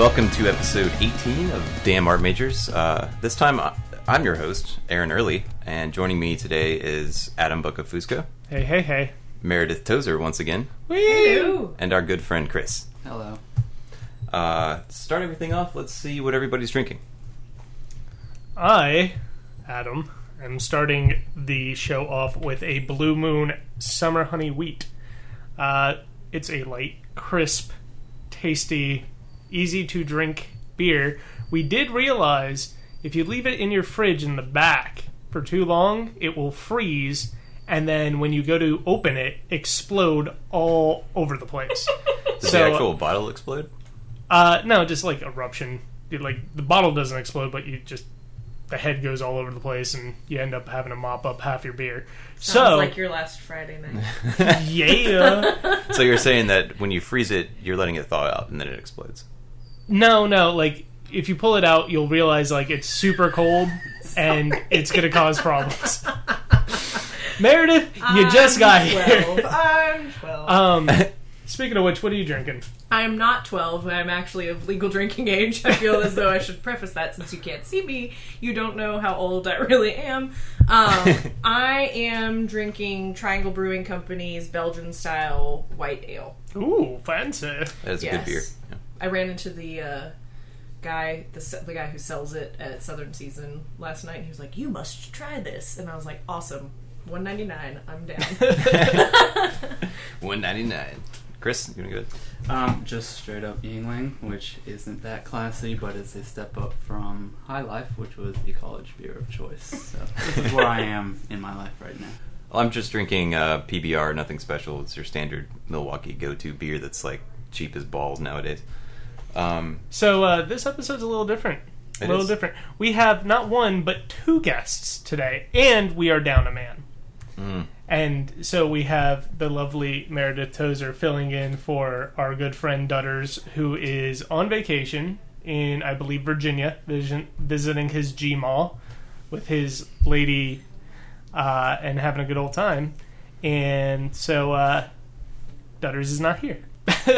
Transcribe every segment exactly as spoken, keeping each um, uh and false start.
welcome to episode eighteen of Damn Art Majors. Uh, this time, I'm your host, Aaron Early, and joining me today is Adam Bucafusco. Hey, hey, hey. Meredith Tozer once again. Woo! And our good friend Chris. Hello. Uh, to start everything off, let's see what everybody's drinking. I, Adam, am starting the show off with a Blue Moon Summer Honey Wheat. Uh, it's a light, crisp, tasty, easy-to-drink beer. We did realize if you leave it in your fridge in the back for too long, it will freeze, and then when you go to open it, explode all over the place. Does so, the actual bottle explode? Uh, no, just like eruption. It, like the bottle doesn't explode, but you just the head goes all over the place, and you end up having to mop up half your beer. Sounds so, like your last Friday night. Yeah. So you're saying that when you freeze it, you're letting it thaw out, and then it explodes? No, no. Like if you pull it out, you'll realize like it's super cold, and it's gonna cause problems. Meredith, you I'm just got twelve. here. I'm twelve. Um, speaking of which, what are you drinking? I'm not twelve. I'm actually of legal drinking age. I feel as though I should preface that since you can't see me. You don't know how old I really am. Um, I am drinking Triangle Brewing Company's Belgian-style white ale. Ooh, fancy. That's a Yes. good beer. Yeah. I ran into the uh, guy, the se- the guy who sells it at Southern Season last night, and he was like, "You must try this," and I was like, "Awesome, one ninety-nine. I'm down." one ninety-nine. Chris, you doing good? Um, just straight up Yingling, which isn't that classy, but it's a step up from High Life, which was the college beer of choice. So this is where I am in my life right now. Well, I'm just drinking uh, P B R, nothing special. It's your standard Milwaukee go-to beer that's like cheap as balls nowadays. Um, So uh, this episode's a little different. A It little is. different. We have not one but two guests today, and we are down a man. mm. And so we have the lovely Meredith Tozer filling in for our good friend Dutters, who is on vacation in, I believe, Virginia, vision, visiting his G-Mall with his lady uh, and having a good old time. And so uh, Dutters is not here.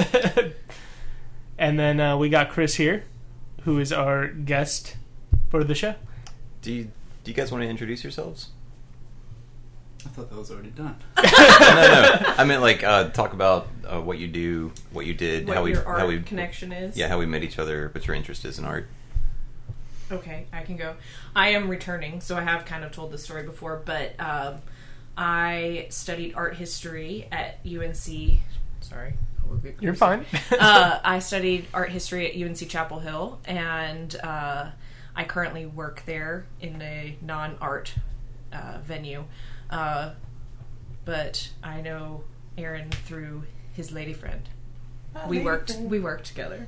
And then uh, we got Chris here, who is our guest for the show. Do you do you guys want to introduce yourselves? I thought that was already done. no, no. I meant like uh, talk about uh, what you do, what you did, What how we your art how we connection is. Yeah, how we met each other, what your interest is in art. Okay, I can go. I am returning, so I have kind of told this story before, but um, I studied art history at U N C. Sorry. You're fine. uh, I studied art history at U N C Chapel Hill, and uh, I currently work there in a non-art uh, venue. Uh, but I know Aaron through his lady friend. We worked. We worked together.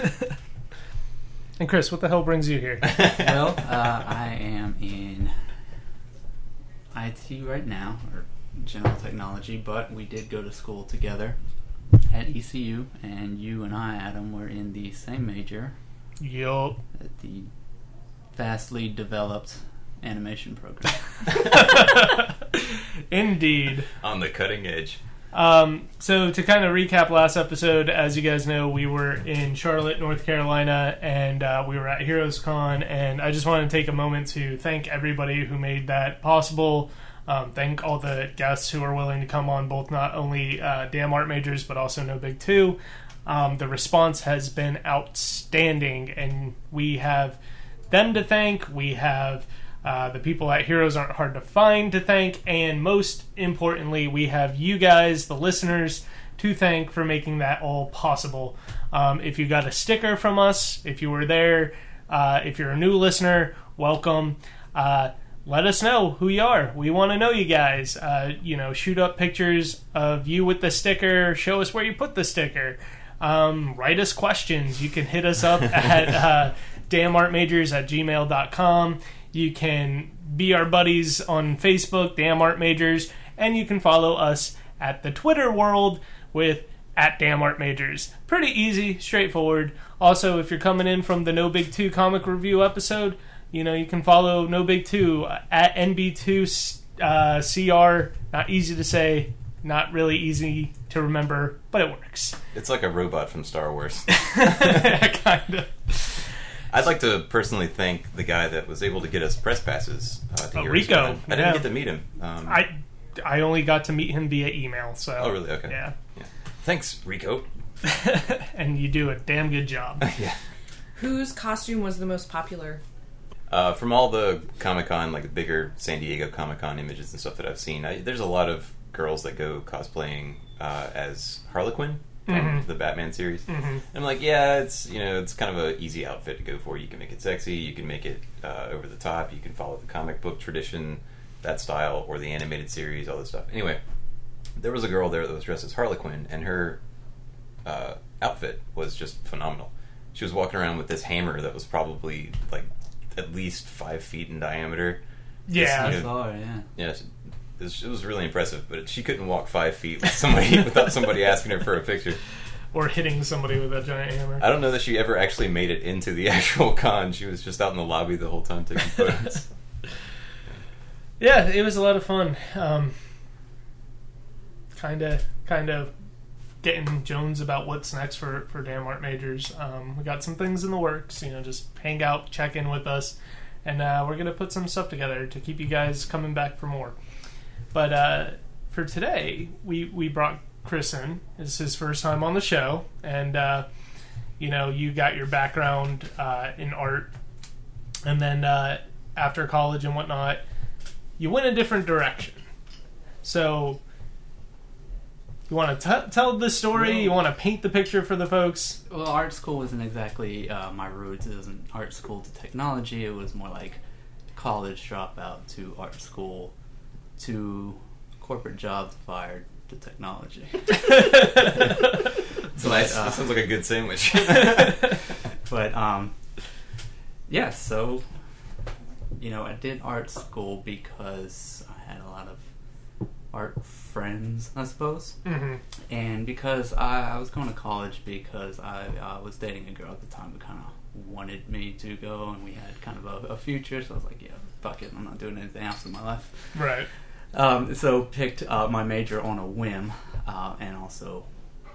And Chris, what the hell brings you here? Well, uh, I am in I T right now, or general technology, but we did go to school together at E C U, and you and I, Adam, were in the same major Yup. at the vastly developed animation program. Indeed. On the cutting edge. Um, so to kind of recap last episode, as you guys know, we were in Charlotte, North Carolina, and uh, we were at Heroes Con, and I just want to take a moment to thank everybody who made that possible. Um, thank all the guests who are willing to come on, both not only uh, Damn Art Majors, but also No Big Two. Um, the response has been outstanding, and we have them to thank. We have uh, the people at Heroes Aren't Hard to Find to thank, and most importantly, we have you guys, the listeners, to thank for making that all possible. Um, if you got a sticker from us, if you were there, uh, if you're a new listener, welcome. Uh, let us know who you are. We want to know you guys. Uh, you know, shoot up pictures of you with the sticker. Show us where you put the sticker. Um, write us questions. You can hit us up at uh, damartmajors at gmail dot com. You can be our buddies on Facebook, Damn Art Majors, and you can follow us at the Twitter world with at Damn Art Majors. Pretty easy, straightforward. Also, if you're coming in from the No Big Two comic review episode, you know, you can follow No Big Two at N B two uh, C R. Not easy to say, not really easy to remember, but it works. It's like a robot from Star Wars. Kind of. I'd like to personally thank the guy that was able to get us press passes. Uh, to Oh, Heroes Rico. Con. I didn't Yeah. get to meet him. Um, I I only got to meet him via email. So oh, really? Okay. yeah, Yeah. Thanks, Rico. and you do a damn good job. Yeah. Whose costume was the most popular? Uh, from all the Comic-Con, like the bigger San Diego Comic-Con images and stuff that I've seen, I, there's a lot of girls that go cosplaying uh, as Harlequin from Mhm. the Batman series. hmm And I'm like, yeah, it's you know, it's kind of an easy outfit to go for. You can make it sexy, you can make it uh, over the top, you can follow the comic book tradition, that style, or the animated series, all this stuff. Anyway, there was a girl there that was dressed as Harlequin, and her uh, outfit was just phenomenal. She was walking around with this hammer that was probably like at least five feet in diameter. Yeah. This, I you know, saw her, yeah. yeah, it was, it was really impressive, but she couldn't walk five feet with somebody without somebody asking her for a picture. Or hitting somebody with a giant hammer. I don't know that she ever actually made it into the actual con. She was just out in the lobby the whole time taking photos. Yeah, it was a lot of fun. Um, kind of, kind of getting Jones about what's next for for Damn Art Majors. Um, we got some things in the works. You know, just hang out, check in with us, and uh, we're gonna put some stuff together to keep you guys coming back for more. But uh, for today, we we brought Chris in. It's his first time on the show, and uh, you know, you got your background uh, in art, and then uh, after college and whatnot, you went a different direction. So, you want to t- tell the story? Well- You want to paint the picture for the folks? Well, art school wasn't exactly uh, my roots. It wasn't art school to technology. It was more like college dropout to art school to corporate jobs fired to technology. It's nice. uh, That sounds like a good sandwich. But um, yeah, so you know, I did art school because I had a lot of art friends, I suppose, Mm-hmm. and because I, I was going to college because I uh, was dating a girl at the time who kind of wanted me to go, and we had kind of a, a future. So I was like, yeah, fuck it, I'm not doing anything else in my life. Right. Um, so picked uh, my major on a whim, uh, and also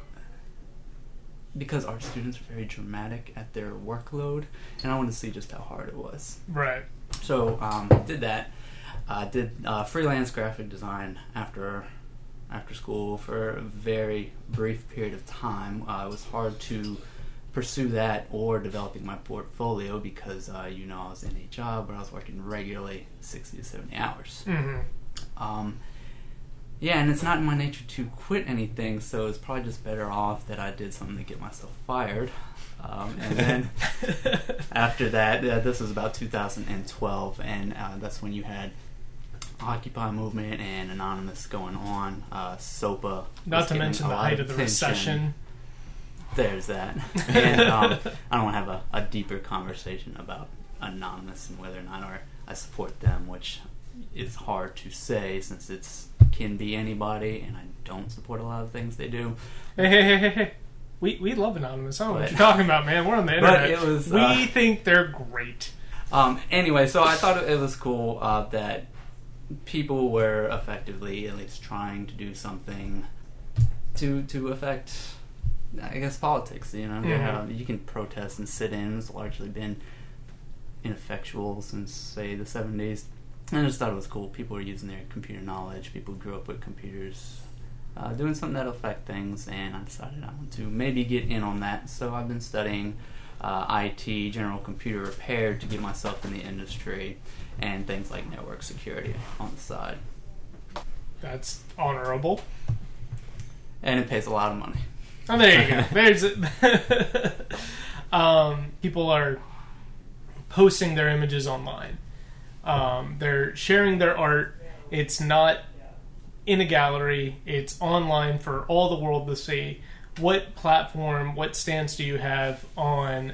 because art students are very dramatic at their workload, and I wanted to see just how hard it was. Right. So um, did that. Uh, did uh, freelance graphic design after after school for a very brief period of time. Uh, it was hard to pursue that or developing my portfolio because uh, you know I was in a job where I was working regularly sixty to seventy hours. Mm-hmm. Um, yeah, and it's not in my nature to quit anything, so it's probably just better off that I did something to get myself fired. Um, and then after that, uh, this was about two thousand twelve, and uh, that's when you had Occupy movement and Anonymous going on. Uh, SOPA. Not was to getting mention a the lot height of the attention. recession. There's that. And um, I don't want to have a, a deeper conversation about Anonymous and whether or not or I support them, which is hard to say since it's can be anybody, and I don't support a lot of things they do. Hey, hey, hey, hey, hey. We, we love Anonymous. I don't know what But- you're talking about, man. We're on the internet. But it was, we uh, think they're great. Um, anyway, so I thought it was cool uh, that people were effectively at least trying to do something to to affect, I guess, politics. You know, Mhm. uh, you can protest and sit in. It's largely been ineffectual since, say, the seventies. I just thought it was cool. People were using their computer knowledge. People who grew up with computers, uh, doing something that'll affect things, and I decided I want to maybe get in on that. So I've been studying uh, I T, general computer repair, to get myself in the industry, and things like network security on the side. That's honorable. And it pays a lot of money. Oh, there you go. There's it. um, people are posting their images online. Um, they're sharing their art. It's not in a gallery. It's online for all the world to see. What platform, what stance do you have on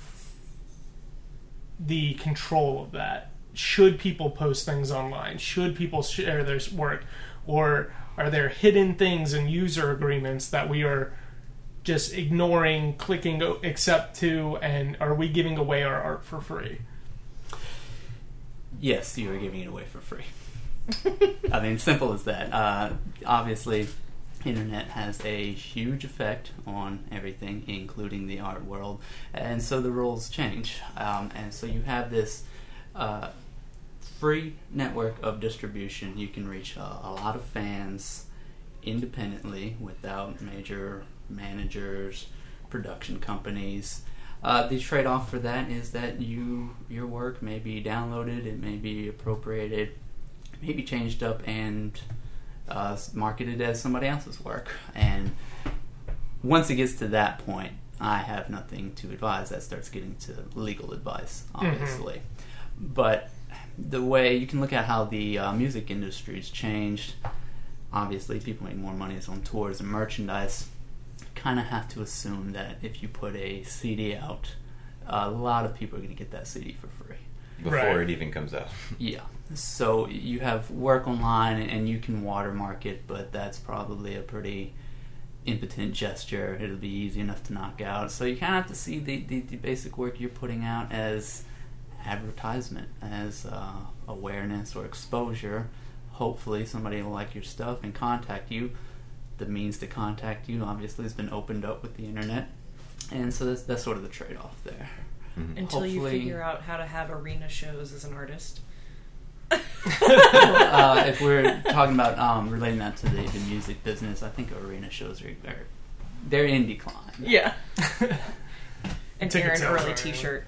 the control of that? Should people post things online? Should people share their work? Or are there hidden things in user agreements that we are just ignoring, clicking accept to, and are we giving away our art for free? Yes, you are giving it away for free. I mean, simple as that. Uh, obviously, internet has a huge effect on everything, including the art world, and so the rules change. Um, and so you have this uh, free network of distribution. You can reach a, a lot of fans independently without major managers, production companies. Uh, the trade-off for that is that you your work may be downloaded, it may be appropriated, it may be changed up and uh, marketed as somebody else's work. And once it gets to that point, I have nothing to advise. That starts getting to legal advice, obviously. Mm-hmm. But the way you can look at how the uh, music industry's changed, obviously people make more money on tours and merchandise. Kind of have to assume that if you put a C D out, a lot of people are going to get that C D for free before right. it even comes out. Yeah, so you have work online and you can watermark it, but that's probably a pretty impotent gesture. It'll be easy enough to knock out. So you kind of have to see the, the, the basic work you're putting out as advertisement, as uh, awareness or exposure. Hopefully somebody will like your stuff and contact you. The means to contact you obviously has been opened up with the internet, and so that's, that's sort of the trade-off there. Mm-hmm. Until Hopefully, you figure out how to have arena shows as an artist. uh, if we're talking about um, relating that to the, the music business, I think arena shows are, are they're in decline. Yeah. And wear an early right. T-shirt.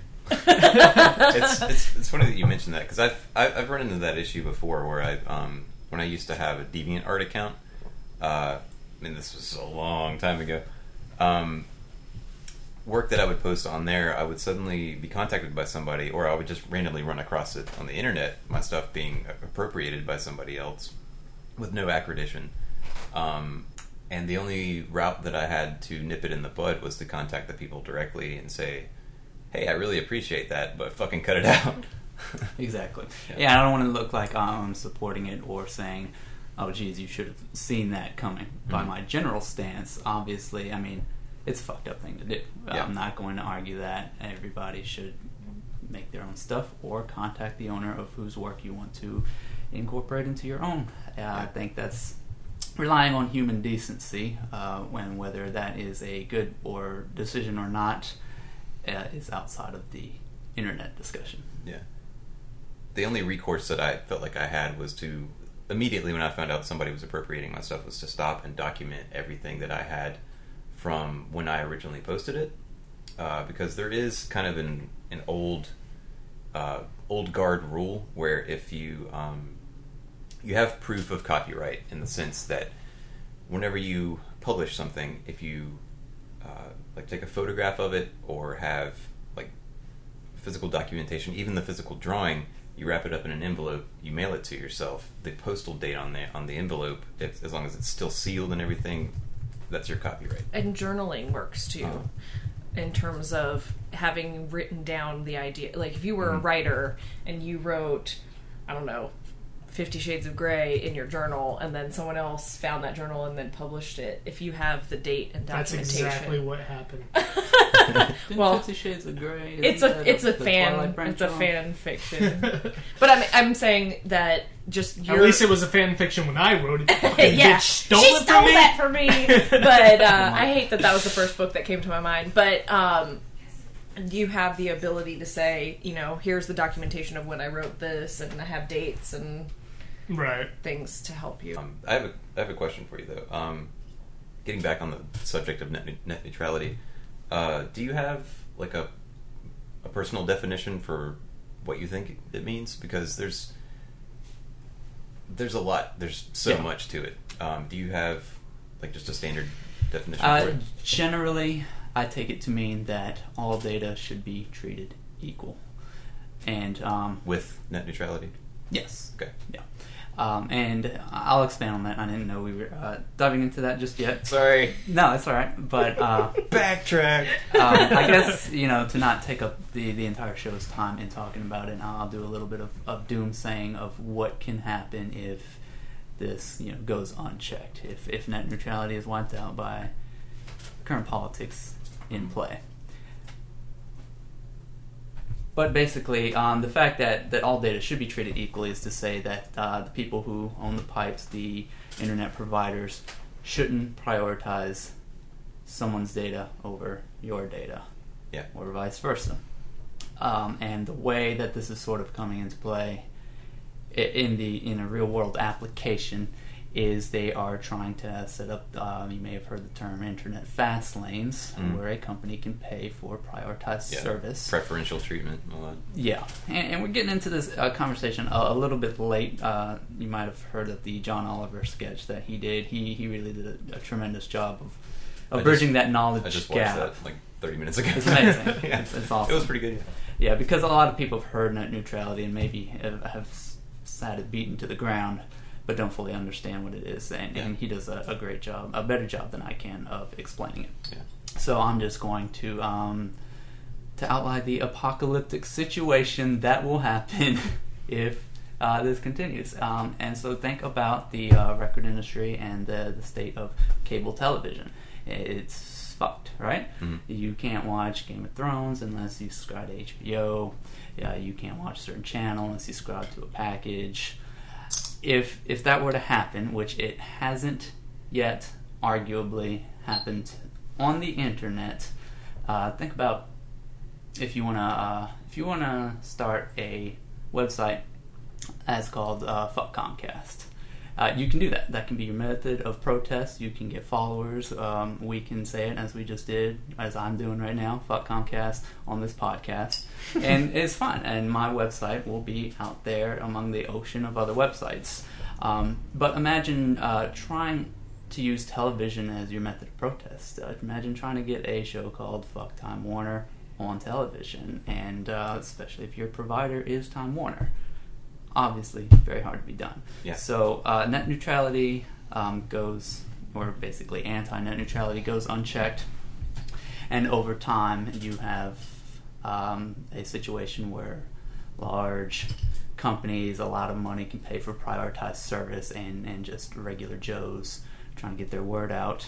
it's, it's it's funny that you mentioned that because I've I've run into that issue before where I um when I used to have a DeviantArt account. Uh, I mean, this was a long time ago. Um, work that I would post on there, I would suddenly be contacted by somebody, or I would just randomly run across it on the internet, my stuff being appropriated by somebody else with no accreditation. Um, and the only route that I had to nip it in the bud was to contact the people directly and say, hey, I really appreciate that, but fucking cut it out. Exactly. Yeah. Yeah, I don't want to look like I'm supporting it or saying, oh, geez, you should have seen that coming. Mm-hmm. By my general stance, obviously, I mean, it's a fucked up thing to do. Yeah. I'm not going to argue that. Everybody should make their own stuff or contact the owner of whose work you want to incorporate into your own. Uh, yeah. I think that's relying on human decency, uh, when whether that is a good or decision or not uh, is outside of the internet discussion. Yeah. The only recourse that I felt like I had was to immediately when I found out somebody was appropriating my stuff was to stop and document everything that I had from when I originally posted it, uh, because there is kind of an an old uh, old guard rule where if you um, you have proof of copyright in the sense that whenever you publish something, if you uh, like take a photograph of it or have like physical documentation, even the physical drawing, you wrap it up in an envelope, you mail it to yourself. The postal date on the on the envelope, if, as long as it's still sealed and everything, that's your copyright. And journaling works too, uh-huh. in terms of having written down the idea. Like if you were mm-hmm. a writer and you wrote, I don't know, Fifty Shades of Grey in your journal, and then someone else found that journal and then published it. If you have the date and That's documentation, exactly what happened. well, Fifty Shades of Grey. It's a it's a the fan Twilight it's a branch fan fiction. But I'm I'm saying that just your, At least it was a fan fiction when I wrote it. yeah, Bitch stole she it stole from me. that from me. But uh, I hate that that was the first book that came to my mind. But um, you have the ability to say, you know, here's the documentation of when I wrote this, and I have dates and right things to help you. Um, I have a I have a question for you though. Um, getting back on the subject of net, net neutrality, uh, do you have like a a personal definition for what you think it means? Because there's there's a lot. There's so yeah. much to it. Um, do you have like just a standard definition Uh, for it? generally, I take it to mean that all data should be treated equal, and um, With net neutrality? yes, Okay. yeah. Um, and I'll expand on that. I didn't know we were uh, diving into that just yet. Sorry. No, it's all right. But uh, Backtrack. um, I guess, you know, to not take up the, the entire show's time in talking about it, I'll do a little bit of, of doomsaying of what can happen if this, you know, goes unchecked. If if net neutrality is wiped out by current politics in play. But basically, um, the fact that, that all data should be treated equally is to say that uh, the people who own the pipes, the internet providers, shouldn't prioritize someone's data over your data, Yeah. or vice versa. Um, and the way that this is sort of coming into play i- in the in a real world application is they are trying to set up, um, you may have heard the term internet fast lanes, Mm. where a company can pay for prioritized Yeah. service. Preferential treatment and all that. Yeah, and, and we're getting into this uh, conversation a, a little bit late. Uh, you might have heard of the John Oliver sketch that he did. He he really did a, a tremendous job of, I of bridging just- that knowledge I just watched gap. that like thirty minutes ago. It's amazing. yeah. It's, it's awesome. It was pretty good. Yeah. Yeah, because a lot of people have heard net neutrality and maybe have, have sat it beaten to the ground, but don't fully understand what it is. And, Yeah. and he does a, a great job, a better job than I can of explaining it. Yeah. So I'm just going to um, to outline the apocalyptic situation that will happen if uh, this continues. Um, and so think about the uh, record industry and the, the state of cable television. It's fucked, right? Mhm. You can't watch Game of Thrones unless you subscribe to H B O. Yeah, you can't watch a certain channel unless you subscribe to a package. If if that were to happen, which it hasn't yet, arguably happened on the internet, uh, think about if you wanna uh, if you wanna start a website as called uh, Fuck Comcast. Uh, you can do that. That can be your method of protest. You can get followers. Um, we can say it as we just did, as I'm doing right now, Fuck Comcast, on this podcast. And it's fun. And my website will be out there among the ocean of other websites. Um, but imagine uh, trying to use television as your method of protest. Uh, imagine trying to get a show called Fuck Time Warner on television, and uh, especially if your provider is Time Warner. Obviously, very hard to be done. Yeah. So uh, net neutrality um, goes, or basically anti-net neutrality goes unchecked, and over time you have um, a situation where large companies, a lot of money, can pay for prioritized service, and, and just regular Joes trying to get their word out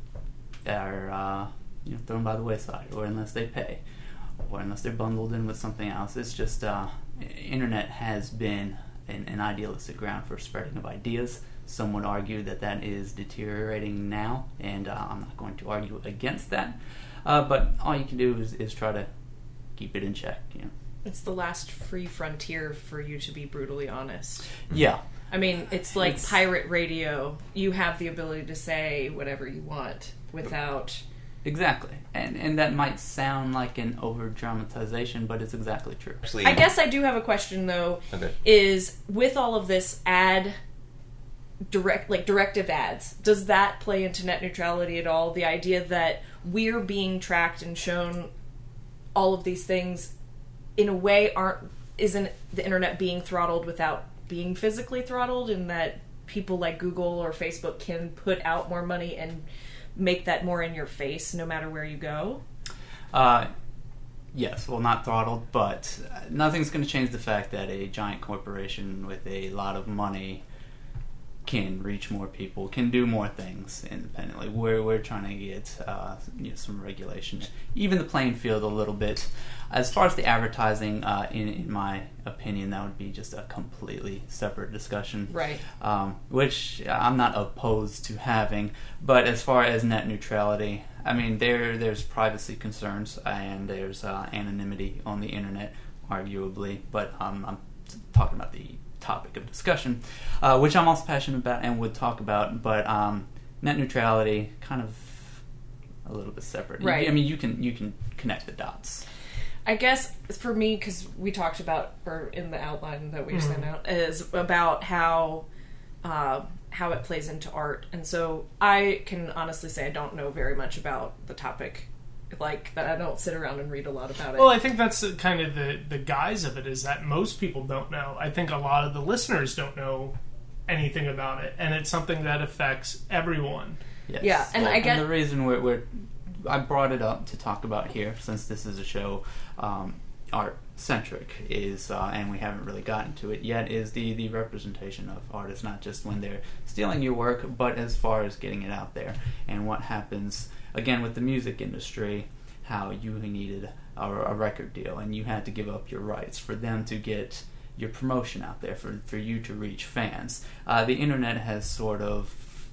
are uh, you know, thrown by the wayside, or unless they pay, or unless they're bundled in with something else. It's just uh, internet has been an, an idealistic ground for spreading of ideas. Some would argue that that is deteriorating now, and uh, I'm not going to argue against that. Uh, but all you can do is, is try to keep it in check. You know? It's the last free frontier for you to be brutally honest. Yeah. I mean, it's like It's- pirate radio. You have the ability to say whatever you want without... Exactly. And and that might sound like an over-dramatization, but it's exactly true. Actually, I guess I do have a question, though, Okay. is with all of this ad... direct like directive ads, does that play into net neutrality at all? The idea that we're being tracked and shown all of these things in a way aren't isn't the internet being throttled without being physically throttled, and that people like Google or Facebook can put out more money and make that more in your face no matter where you go? Uh, yes, well, not throttled, but nothing's going to change the fact that a giant corporation with a lot of money can reach more people, can do more things independently. We're, we're trying to get uh, you know, some regulation, even the playing field a little bit. As far as the advertising, uh, in, in my opinion, that would be just a completely separate discussion. Right. Um, which I'm not opposed to having. But as far as net neutrality, I mean, there there's privacy concerns and there's uh, anonymity on the internet, arguably. But um, I'm talking about the topic of discussion, uh, which I'm also passionate about and would talk about. But um, net neutrality, kind of a little bit separate. Right. I mean, you can you can connect the dots. I guess for me, because we talked about, or in the outline that we Mhm. sent out, is about how uh, how it plays into art, and so I can honestly say I don't know very much about the topic. Like that, I don't sit around and read a lot about it. Well, I think that's kind of the, the guise of it, is that most people don't know. I think a lot of the listeners don't know anything about it, and it's something that affects everyone. Yes. Yeah, and I get- the reason we're, we're I brought it up to talk about here, since this is a show um, art centric, is uh, and we haven't really gotten to it yet, is the the representation of artists, not just when they're stealing your work, but as far as getting it out there, and what happens again with the music industry, how you needed a, a record deal and you had to give up your rights for them to get your promotion out there, for for you to reach fans. Uh, the internet has sort of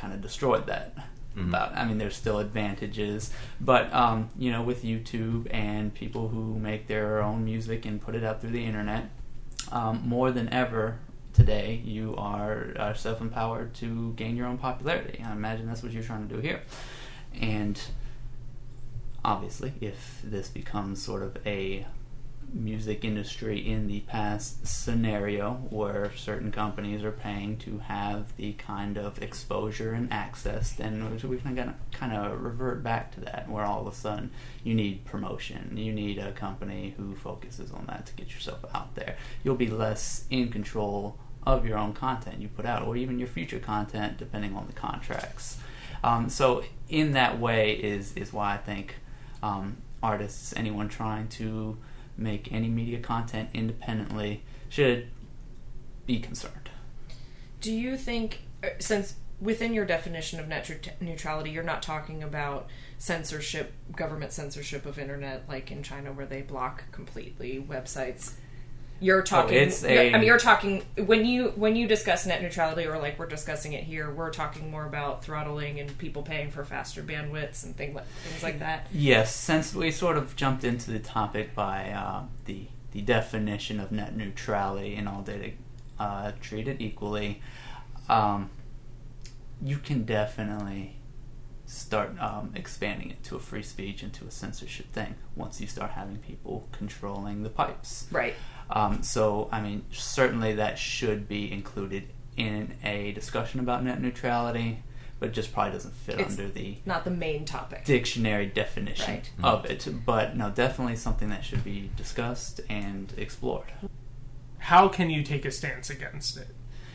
kind of destroyed that. Mm-hmm. About, I mean, there's still advantages, but um, you know, with YouTube and people who make their own music and put it out through the internet, um, more than ever today, you are, are self-empowered to gain your own popularity. I imagine that's what you're trying to do here. And obviously, if this becomes sort of a music industry in the past scenario where certain companies are paying to have the kind of exposure and access, then we can kind of revert back to that, where all of a sudden you need promotion, you need a company who focuses on that to get yourself out there. You'll be less in control of your own content you put out, or even your future content, depending on the contracts. Um, so in that way is is why I think um, artists, anyone trying to make any media content independently, should be concerned. Do you think, since within your definition of net neutrality, you're not talking about censorship, government censorship of internet, like in China where they block completely websites? You're talking. Oh, it's a, I mean, you're talking when you when you discuss net neutrality, or like we're discussing it here. We're talking more about throttling and people paying for faster bandwidths and things like things like that. Yes, since we sort of jumped into the topic by uh, the the definition of net neutrality and all data uh, treated equally, um, you can definitely start um, expanding it to a free speech and to a censorship thing once you start having people controlling the pipes. Right. Um, so, I mean, certainly that should be included in a discussion about net neutrality, but it just probably doesn't fit It's under the not the main topic dictionary definition right. of it. But no, definitely something that should be discussed and explored. How can you take a stance against it?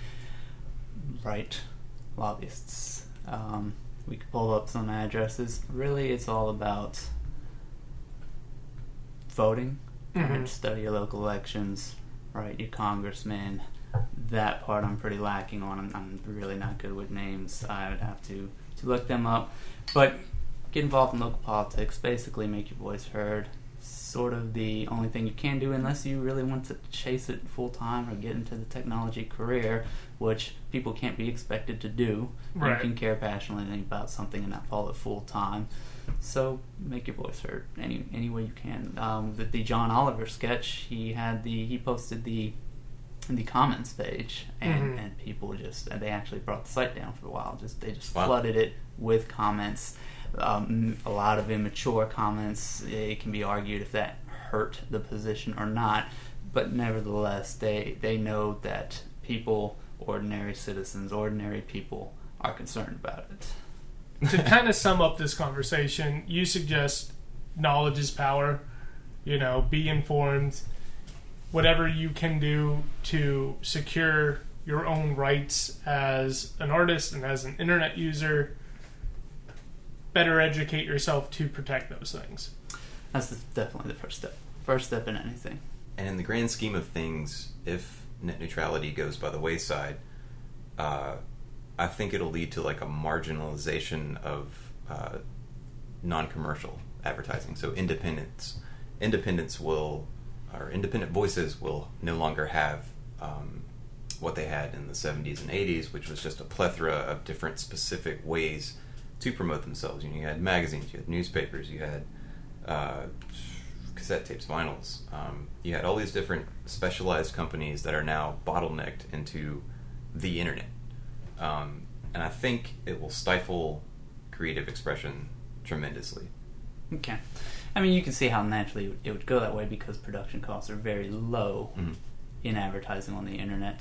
Right. Lobbyists. Um, we could pull up some addresses. Really, it's all about voting. Mm-hmm. Study your local elections, right? Your congressmen. That part I'm pretty lacking on. I'm, I'm really not good with names. I would have to, to look them up. But get involved in local politics. Basically, make your voice heard. Sort of the only thing you can do, unless you really want to chase it full time or get into the technology career, which people can't be expected to do. Right. You can care passionately about something and not follow it full time. So make your voice heard any any way you can. Um, the, the John Oliver sketch, he had the he posted the the comments page, and, mm-hmm. and people just they actually brought the site down for a while. Just they just wow. flooded it with comments. Um, a lot of immature comments. It can be argued if that hurt the position or not, but nevertheless, they they know that people, ordinary citizens, ordinary people, are concerned about it. To kind of sum up this conversation, you suggest knowledge is power. You know, be informed. Whatever you can do to secure your own rights as an artist and as an internet user, better educate yourself to protect those things. That's the, definitely the first step. First step in anything. And in the grand scheme of things, if net neutrality goes by the wayside, uh, I think it'll lead to like a marginalization of uh, non-commercial advertising. So independents, independents will, or independent voices will no longer have um, what they had in the seventies and eighties, which was just a plethora of different specific ways to promote themselves. You know, you had magazines, you had newspapers, you had uh, cassette tapes, vinyls. Um, you had all these different specialized companies that are now bottlenecked into the internet. Um, and I think it will stifle creative expression tremendously. Okay. I mean, you can see how naturally it would go that way because production costs are very low Mm-hmm. in advertising on the internet.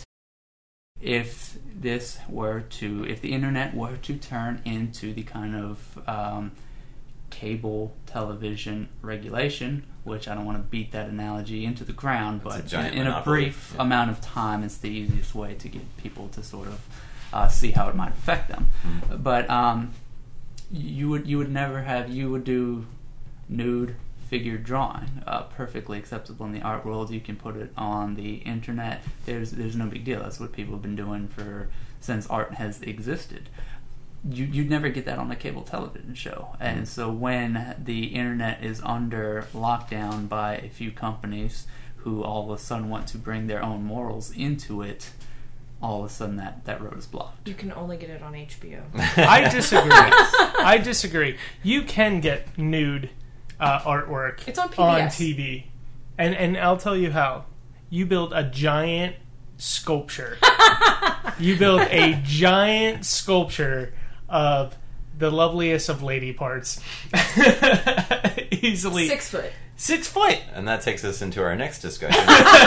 If this were to, if the internet were to turn into the kind of um, cable television regulation, which I don't want to beat that analogy into the ground, That's but a giant in, in a monopoly. brief Yeah. amount of time, it's the easiest way to get people to sort of uh, see how it might affect them. Mm-hmm. But um, you would you would never have you would do nude figure drawing, uh, perfectly acceptable in the art world. You can put it on the internet. There's there's no big deal. That's what people have been doing for since art has existed. You you'd never get that on a cable television show. And Mm-hmm. so when the internet is under lockdown by a few companies who all of a sudden want to bring their own morals into it, all of a sudden that, that road is blocked. You can only get it on H B O. I disagree. I disagree. You can get nude uh, artwork It's on P B S. on T V. And, and I'll tell you how. You build a giant sculpture. You build a giant sculpture of the loveliest of lady parts. Easily. Six foot. Six foot. And that takes us into our next discussion.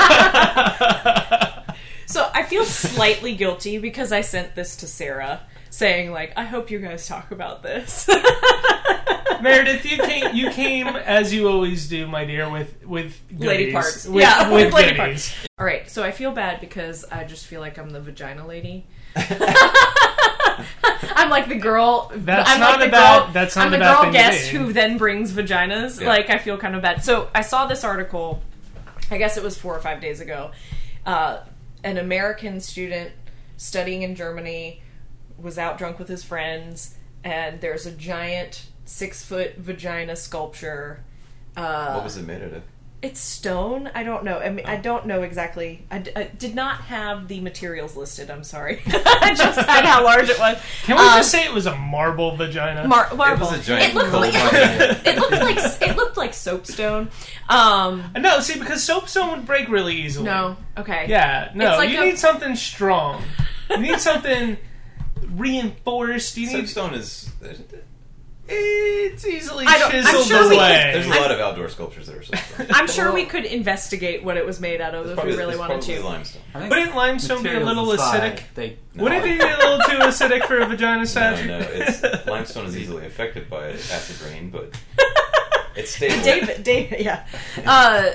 So I feel slightly guilty because I sent this to Sarah saying, like, I hope you guys talk about this. Meredith, you came, you came as you always do, my dear, with, with goodies. Lady parts. With, Yeah, with with lady goodies. All right, so I feel bad because I just feel like I'm the vagina lady. I'm like the girl. That's I'm not like a the bad- girl, that's not I'm a the bad girl thing to guest do. who then brings vaginas. Yeah. Like I feel kind of bad. So I saw this article. I guess it was four or five days ago. Uh, an American student studying in Germany was out drunk with his friends, and there's a giant six foot vagina sculpture. Uh, What was it made out of? It's stone. I don't know. I mean, I don't know exactly. I, d- I did not have the materials listed. I'm sorry. I just had how large it was. Can we Um, just say it was a marble vagina? Mar- marble. It was a giant It looked coal like mine. it looked like it looked like soapstone. Um, No, see, because soapstone would break really easily. no. Okay. Yeah, no. It's like you a- need something strong. You need something reinforced. You need. Soapstone is. There's, It's easily I don't- I'm chiseled sure we away. there's a lot of outdoor sculptures that are soapstone. I'm sure we could investigate what it was made out of if Probably- we really it's wanted probably to. limestone. I think Wouldn't limestone be a materials little aside, acidic? They, No. Would it be a little too acidic for a vagina No, statue? no, it's, limestone is easily affected by acid rain, but it's stable. David, David, yeah. Uh,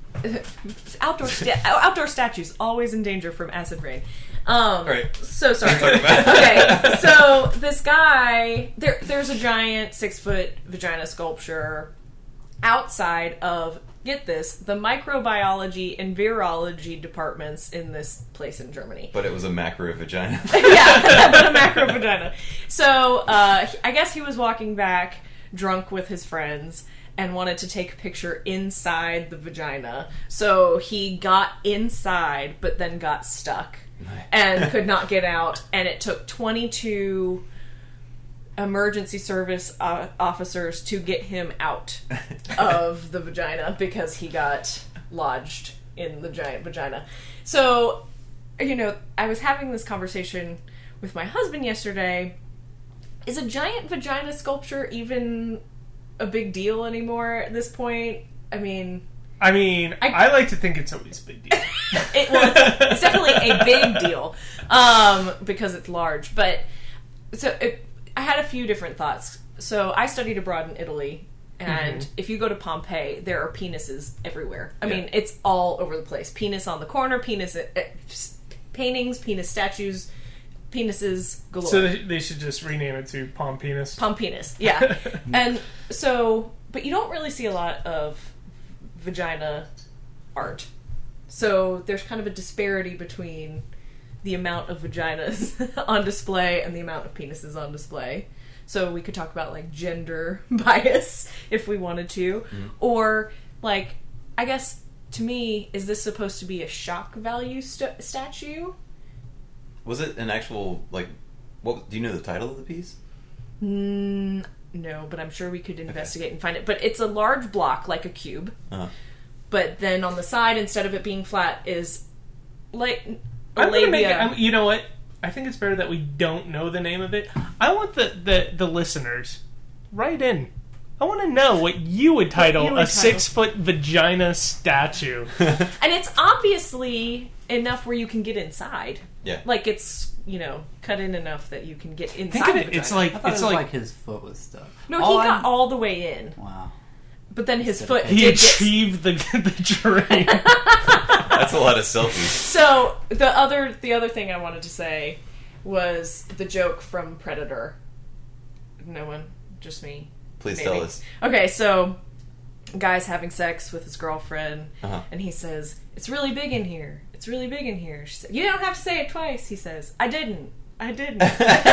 outdoor sta- outdoor statues always in danger from acid rain. Um, All right. So sorry. Talk about- Okay, so this guy, there, there's a giant six foot vagina sculpture outside of, get this, the microbiology and virology departments in this place in Germany. But it was a macro vagina. Yeah, but a macro vagina. So uh, I guess he was walking back drunk with his friends and wanted to take a picture inside the vagina. So he got inside, but then got stuck and could not get out. And it took twenty-two emergency service uh, officers to get him out of the vagina because he got lodged in the giant vagina. So, you know, I was having this conversation with my husband yesterday. Is a giant vagina sculpture even a big deal anymore at this point? I mean, I mean, I, I- like to think it's always a big deal. it, well, it's, it's definitely a big deal um, because it's large. But so it, I had a few different thoughts. So I studied abroad in Italy, and if you go to Pompeii, there are penises everywhere. I Yeah. mean, it's all over the place. Penis on the corner, penis uh, paintings, penis statues, penises galore. So they, they should just rename it to Palm Penis. Palm penis, yeah. And so, but you don't really see a lot of vagina art. So there's kind of a disparity between the amount of vaginas on display and the amount of penises on display. So we could talk about like gender bias if we wanted to. Mm-hmm. Or like, I guess to me, is this supposed to be a shock value st- statue? Was it an actual, like, what? Do you know the title of the piece? Mm, no, but I'm sure we could investigate and find it. But it's a large block, like a cube. Uh-huh. But then on the side, instead of it being flat, is like a I'm gonna make it. labia. I'm, you know what? I think it's better that we don't know the name of it. I want the the, the listeners write in. I want to know what you would title you would a title. six foot vagina statue. And it's obviously enough where you can get inside. Yeah. Like it's, you know, cut in enough that you can get inside Think of the it. vagina. It's like I thought it's it was like, like, his foot was stuck. No, he All got I'm- all the way in. Wow. But then his Instead of foot he did get... achieved the the dream. That's a lot of selfies. So the other the other thing I wanted to say was the joke from Predator. No one, just me. Please Maybe. tell us. Okay, so a guy's having sex with his girlfriend, Uh-huh. and he says, "It's really big in here. It's really big in here." She said, "You don't have to say it twice." He says, "I didn't. I didn't."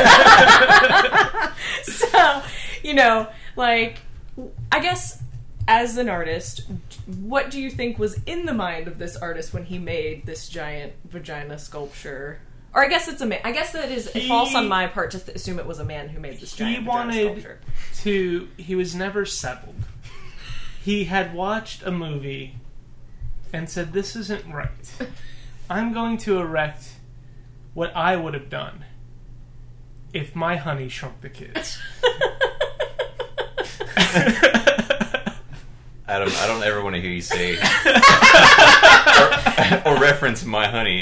So, you know, like, I guess as an artist, what do you think was in the mind of this artist when he made this giant vagina sculpture? Or I guess it's a man. I guess that is He- false on my part to th- assume it was a man who made this giant He vagina wanted sculpture. to. He was never settled. He had watched a movie and said, "This isn't right. I'm going to erect what I would have done if my honey shrunk the kids." Adam, I don't ever want to hear you say or, or reference My Honey.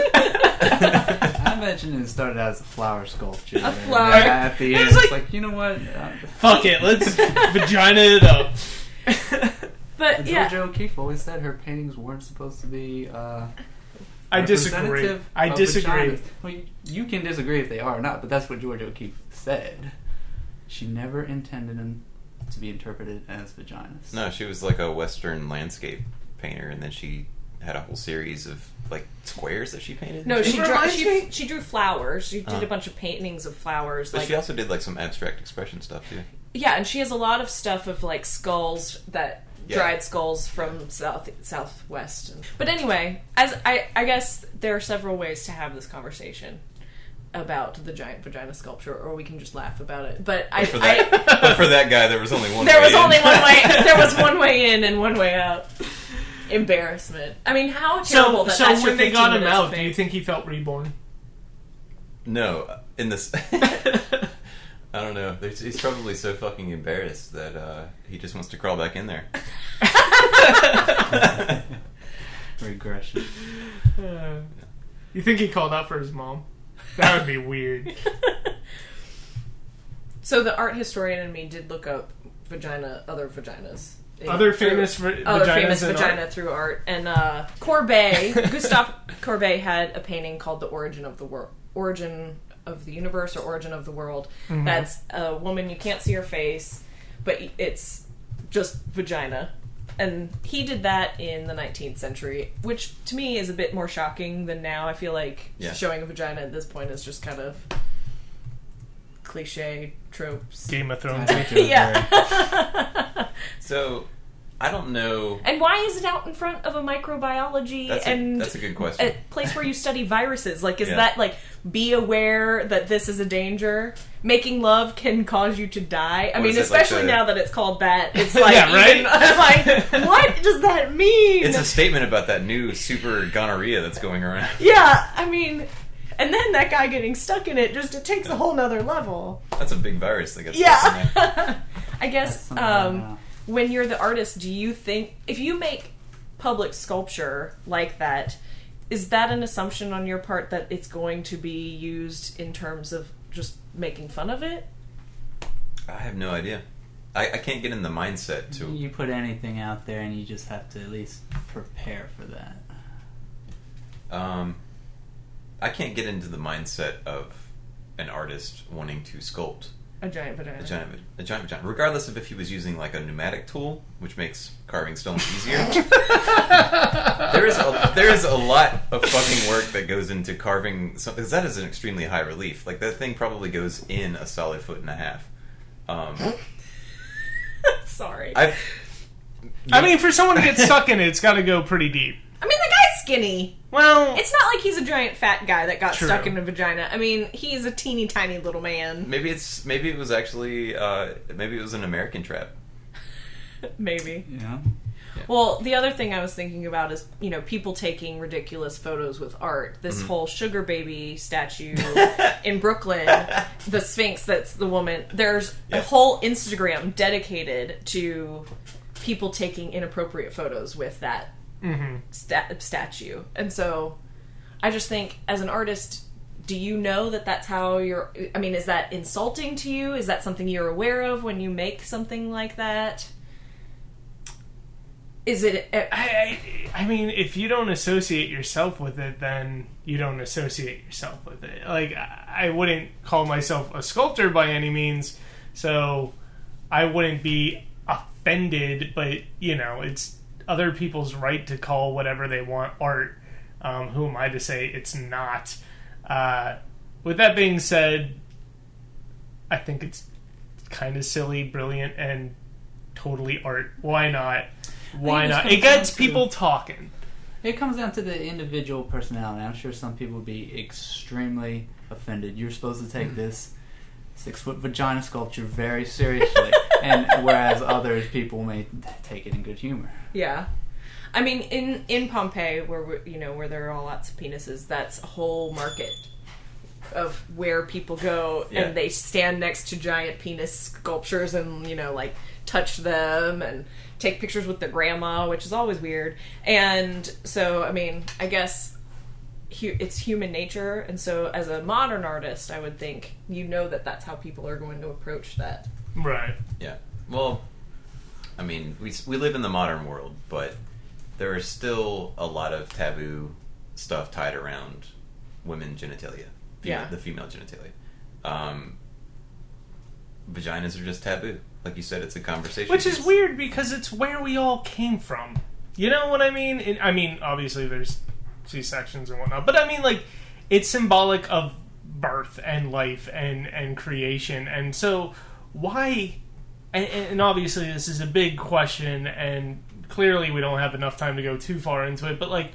I imagine it started as a flower sculpture. A and flower. then At the end, It's it's like- like, you know what? Uh, Fuck it, let's vagina it up. But yeah, Georgia O'Keeffe always said her paintings weren't supposed to be uh, I disagree. representative I of disagree. vaginas. Well, you, you can disagree if they are or not, but that's what Georgia O'Keeffe said. She never intended them to be interpreted as vaginas. No, she was like a Western landscape painter, and then she had a whole series of like squares that she painted. no, she It drew, reminds she, me- she drew flowers. She did Huh. a bunch of paintings of flowers. But like she also did like some abstract expression stuff too. yeah, and she has a lot of stuff of like skulls that Yeah. dried skulls from south southwest. But anyway, as I I guess there are several ways to have this conversation about the giant vagina sculpture, or we can just laugh about it. But I, But for that, I but for that guy, there was only one. there way was in. only one way. There was one way in and one way out. Embarrassment. I mean, how terrible So, that so that's your when they fifteen got him minutes of out, do fame. you think he felt reborn? No, in this, I don't know. There's, he's probably so fucking embarrassed that uh, he just wants to crawl back in there. Regression. Uh, you think he called out for his mom? That would be weird. So the art historian in me did look up vagina, other vaginas. In- Other through- famous va- other vaginas famous in vagina art? through art, and uh, Courbet, Gustave Courbet had a painting called "The Origin of the World," Origin of the Universe, or Origin of the World. Mhm. That's a woman, you can't see her face, but it's just vagina. And he did that in the nineteenth century, which to me is a bit more shocking than now. I feel like Yeah. showing a vagina at this point is just kind of cliche tropes. Game of Thrones. Yeah. So, I don't know. And why is it out in front of a microbiology That's a, and that's a good question. a place where you study viruses? Like, is Yeah. that like, be aware that this is a danger? Making love can cause you to die. I Or mean, is it like especially the- now that it's called that. It's like, Yeah, right? even, I'm like, what does that mean? It's a statement about that new super gonorrhea that's going around. yeah, I mean, and then that guy getting stuck in it, just it takes a whole nother level. That's a big virus that gets stuck in there. Yeah. I That's guess something I don't um, know. when you're the artist, do you think if you make public sculpture like that, is that an assumption on your part that it's going to be used in terms of just making fun of it? I have no idea. I, I can't get in the mindset to. You put anything out there, and you just have to at least prepare for that. Um, I can't get into the mindset of an artist wanting to sculpt A giant vagina. a giant, a giant vagina, regardless of if he was using like a pneumatic tool, which makes carving stones easier. there is a, there is a lot of fucking work that goes into carving, because that is an extremely high relief. Like that thing probably goes in a solid foot and a half. Um, Sorry. I've, I mean, for someone to get stuck in it, it's got to go pretty deep. I mean, the guy's skinny. Well, It's not like he's a giant fat guy that got True. stuck in a vagina. I mean, he's a teeny tiny little man. maybe it's maybe it was actually uh, maybe it was an American trap. Maybe. Yeah. Well, the other thing I was thinking about is, you know, people taking ridiculous photos with art. This Mm-hmm. whole sugar baby statue in Brooklyn, the Sphinx that's the woman. There's Yeah. a whole Instagram dedicated to people taking inappropriate photos with that mhm. sta- statue. And so I just think, as an artist, do you know that that's how you're... I mean, is that insulting to you? Is that something you're aware of when you make something like that? Is it... I, I, I mean, if you don't associate yourself with it, then you don't associate yourself with it. Like, I I wouldn't call myself a sculptor by any means, so I wouldn't be offended, but, you know, it's other people's right to call whatever they want art. Um, who am I to say it's not? Uh, with that being said, I think it's kind of silly, brilliant, and totally art. Why not? Why it just not? comes It gets down to- people talking. It comes down to the individual personality. I'm sure some people would be extremely offended. You're supposed to take this six-foot vagina sculpture very seriously, and whereas others people may take it in good humor. Yeah. I mean, in, in Pompeii, where we, you know where there are all lots of penises, that's a whole market of where people go Yeah. and they stand next to giant penis sculptures and you know like touch them and take pictures with their grandma, which is always weird. And so, I mean, I guess hu- it's human nature, and so as a modern artist, I would think you know that that's how people are going to approach that. Right. Yeah. Well, I mean, we we live in the modern world, but there is still a lot of taboo stuff tied around women genitalia. Female, Yeah. The female genitalia. Um, vaginas are just taboo. Like you said, it's a conversation. Which is piece. weird because it's where we all came from. You know what I mean? It, I mean, obviously there's C-sections and whatnot, but I mean, like, it's symbolic of birth and life and, and creation. And so why... And, and obviously this is a big question, and clearly we don't have enough time to go too far into it, but, like,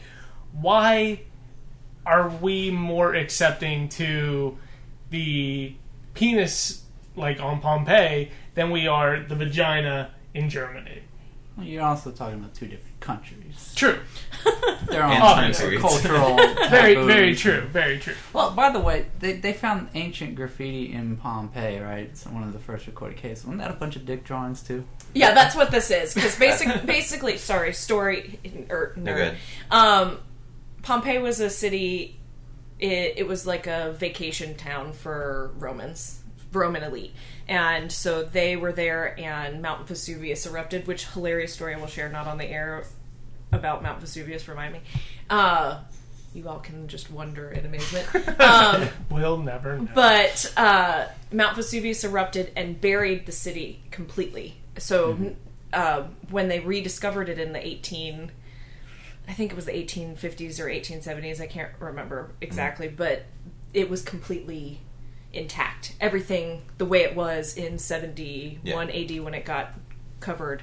why are we more accepting to the penis, like, on Pompeii than we are the vagina in Germany? Well, you're also talking about two different countries. True. Their And own time periods. cultural Very, taboos. very true. Very true. Well, by the way, they they found ancient graffiti in Pompeii, right? It's one of the first recorded cases. Wasn't that a bunch of dick drawings too? Yeah, that's what this is. Because basic, basically, sorry, story or No, nerd. go ahead. Um, Pompeii was a city. It, it was like a vacation town for Romans, Roman elite, and so they were there. And Mount Vesuvius erupted, which hilarious story I will share not on the air about Mount Vesuvius. Remind me. Uh, you all can just wonder in amazement. Um, We'll never know. But uh, Mount Vesuvius erupted and buried the city completely. So Mm-hmm. uh, when they rediscovered it in the eighteen, I think it was the eighteen fifties or eighteen seventies. I can't remember exactly, Mm-hmm. but it was completely intact. Everything the way it was in seventy-one Yeah. A D when it got covered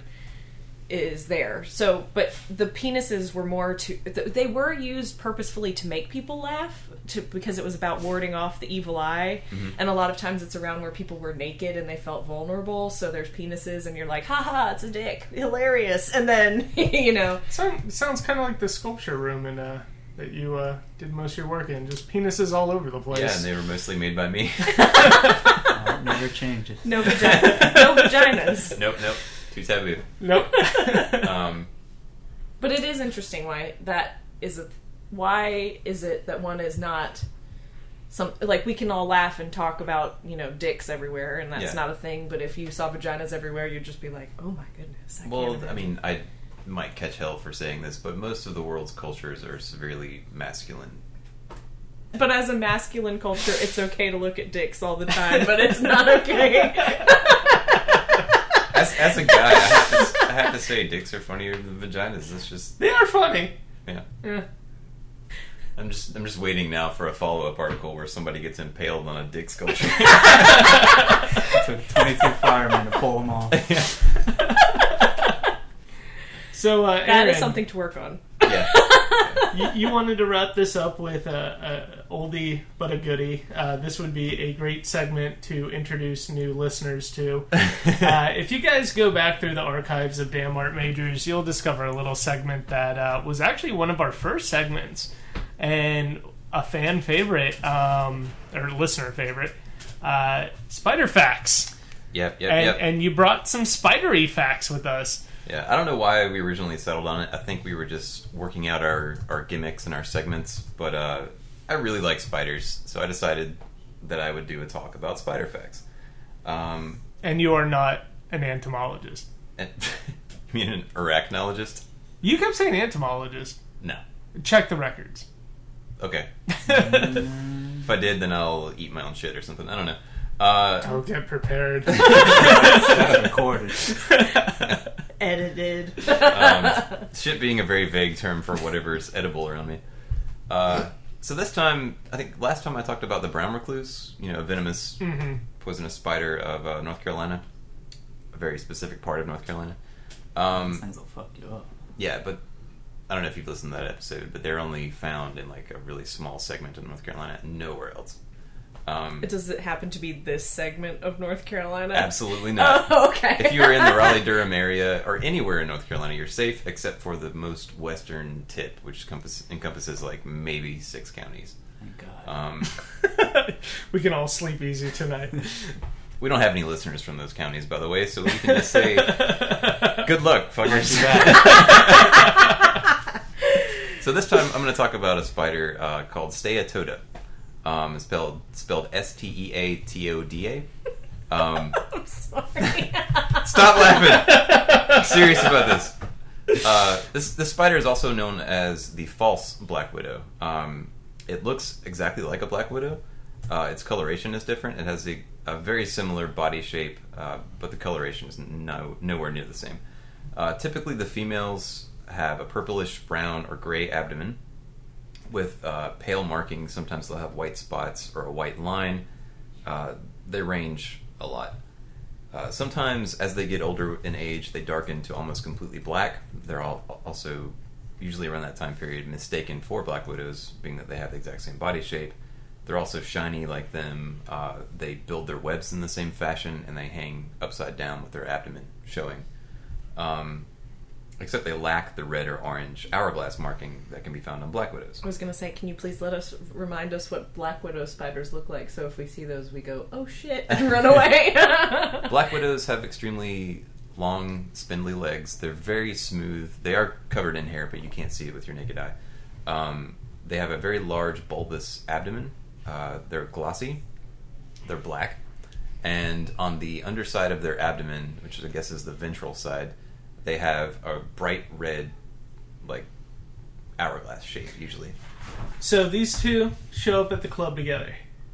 is there. So, but the penises were more to th- they were used purposefully to make people laugh to because it was about warding off the evil eye. Mm-hmm. And a lot of times it's around where people were naked and they felt vulnerable, so there's penises and you're like, haha, it's a dick, hilarious. And then you know Sound, sounds kind of like the sculpture room in, uh, that you uh, did most of your work in. Just penises all over the place. Yeah, and they were mostly made by me. Oh, it never changes. no vagina no vaginas. Nope, nope. Too taboo. Nope. Um, But it is interesting why that is a why is it that one is not some like we can all laugh and talk about, you know, dicks everywhere and that's Yeah. not a thing, but if you saw vaginas everywhere you'd just be like, oh my goodness. I well, can't I mean, I might catch hell for saying this, but most of the world's cultures are severely masculine. But as a masculine culture, it's okay to look at dicks all the time, but it's not okay. As, as a guy, I have, to, I have to say, dicks are funnier than vaginas. It's just, They are funny. yeah. Yeah. I'm just, I'm just waiting now for a follow-up article where somebody gets impaled on a dick sculpture. It took twenty-two firemen to pull them off. So, uh, That Aaron, is something to work on. Yeah. you, you wanted to wrap this up with a, a oldie but a goodie. Uh, this would be a great segment to introduce new listeners to. Uh, if you guys go back through the archives of Damn Art Majors, you'll discover a little segment that uh, was actually one of our first segments and a fan favorite, um, or listener favorite, uh, Spider Facts. Yep, yep, And, yep. and you brought some spidery facts with us. Yeah, I don't know why we originally settled on it. I think we were just working out our, our gimmicks and our segments, but uh, I really like spiders, so I decided that I would do a talk about spider facts. Um, And you are not an entomologist. and, you mean an arachnologist? You kept saying entomologist. No. Check the records. Okay. If I did, then I'll eat my own shit or something. I don't know. Uh, Oh, get prepared. That's recorded. Edited. um, shit being a very vague term for whatever is edible around me. Uh, so this time, I think last time I talked about the brown recluse, you know, a venomous, hmm poisonous spider of uh, North Carolina, a very specific part of North Carolina. Um, Things will fuck you up. yeah, but I don't know if you've listened to that episode, but they're only found in like a really small segment of North Carolina, nowhere else. Um, Does it happen to be this segment of North Carolina? Absolutely not. Oh, okay. If you're in the Raleigh-Durham area or anywhere in North Carolina, you're safe except for the most western tip, which encompass, encompasses like maybe six counties. Thank God. Um, We can all sleep easy tonight. we don't have any listeners from those counties, by the way, so we can just say, good luck, fuckers. So this time I'm going to talk about a spider uh, called Steatoda. Um, it's spelled spelled S T E A T O D A. Um, I'm sorry. stop laughing. I'm serious about this. Uh, this this spider is also known as the false black widow. Um, it looks exactly like a black widow. Uh, its coloration is different. It has a, a very similar body shape, uh, but the coloration is no nowhere near the same. Uh, typically, the females have a purplish brown or gray abdomen with uh, pale markings. Sometimes they'll have white spots or a white line. Uh, they range a lot. Uh, sometimes, as they get older in age, they darken to almost completely black. They're all also, usually around that time period, mistaken for black widows, being that they have the exact same body shape. They're also shiny like them. Uh, they build their webs in the same fashion, and they hang upside down with their abdomen showing. Um, except they lack the red or orange hourglass marking that can be found on black widows. I was going to say, can you please let us remind us what black widow spiders look like, so if we see those, we go, oh shit, and run away. Black widows have extremely long, spindly legs. They're very smooth. They are covered in hair, but you can't see it with your naked eye. Um, they have a very large, bulbous abdomen. Uh, they're glossy. They're black. And on the underside of their abdomen, which I guess is the ventral side, they have a bright red, like, hourglass shape, usually. So these two show up at the club together.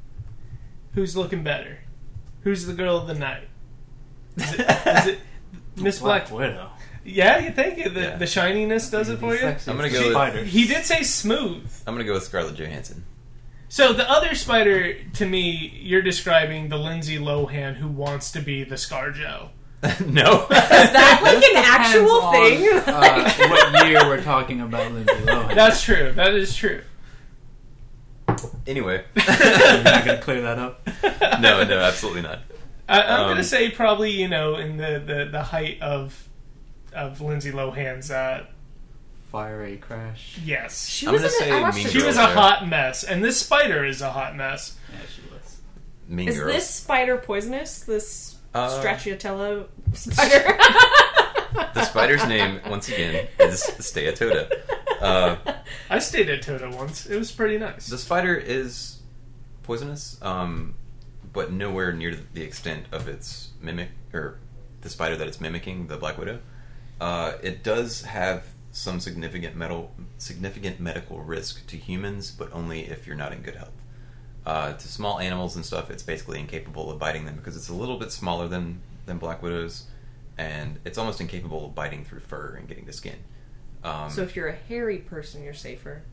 Who's looking better? Who's the girl of the night? Is it, is it Miss Black? Black Widow. Yeah, you think it? The, Yeah. the shininess does it for you? Sexy I'm gonna as go with- spider. He did say smooth. I'm going to go with Scarlett Johansson. So the other spider, to me, you're describing the Lindsay Lohan who wants to be the ScarJo. No. Is that like an actual Depends thing? on, uh, what year we're talking about Lindsay Lohan. That's true. That is true. Anyway. You're not going to clear that up? No, no, absolutely not. I, I'm Um, going to say probably, you know, in the, the, the height of of Lindsay Lohan's, uh, Fiery crash. yes. She I'm was gonna in it- say I watched Mean it. She was a Girls there. hot mess, and this spider is a hot mess. Yeah, she was. Mean Is Girls. this spider poisonous? This Uh, Stracciatella spider? The spider's name, once again, is Steatoda. Uh, I stayed at Toto once. It was pretty nice. the spider is poisonous, um, but nowhere near the extent of its mimic, or the spider that it's mimicking, the Black Widow. Uh, it does have some significant metal, significant medical risk to humans, but only if you're not in good health. Uh, to small animals and stuff, it's basically incapable of biting them because it's a little bit smaller than, than black widows, and it's almost incapable of biting through fur and getting to skin. Um, So if you're a hairy person, you're safer.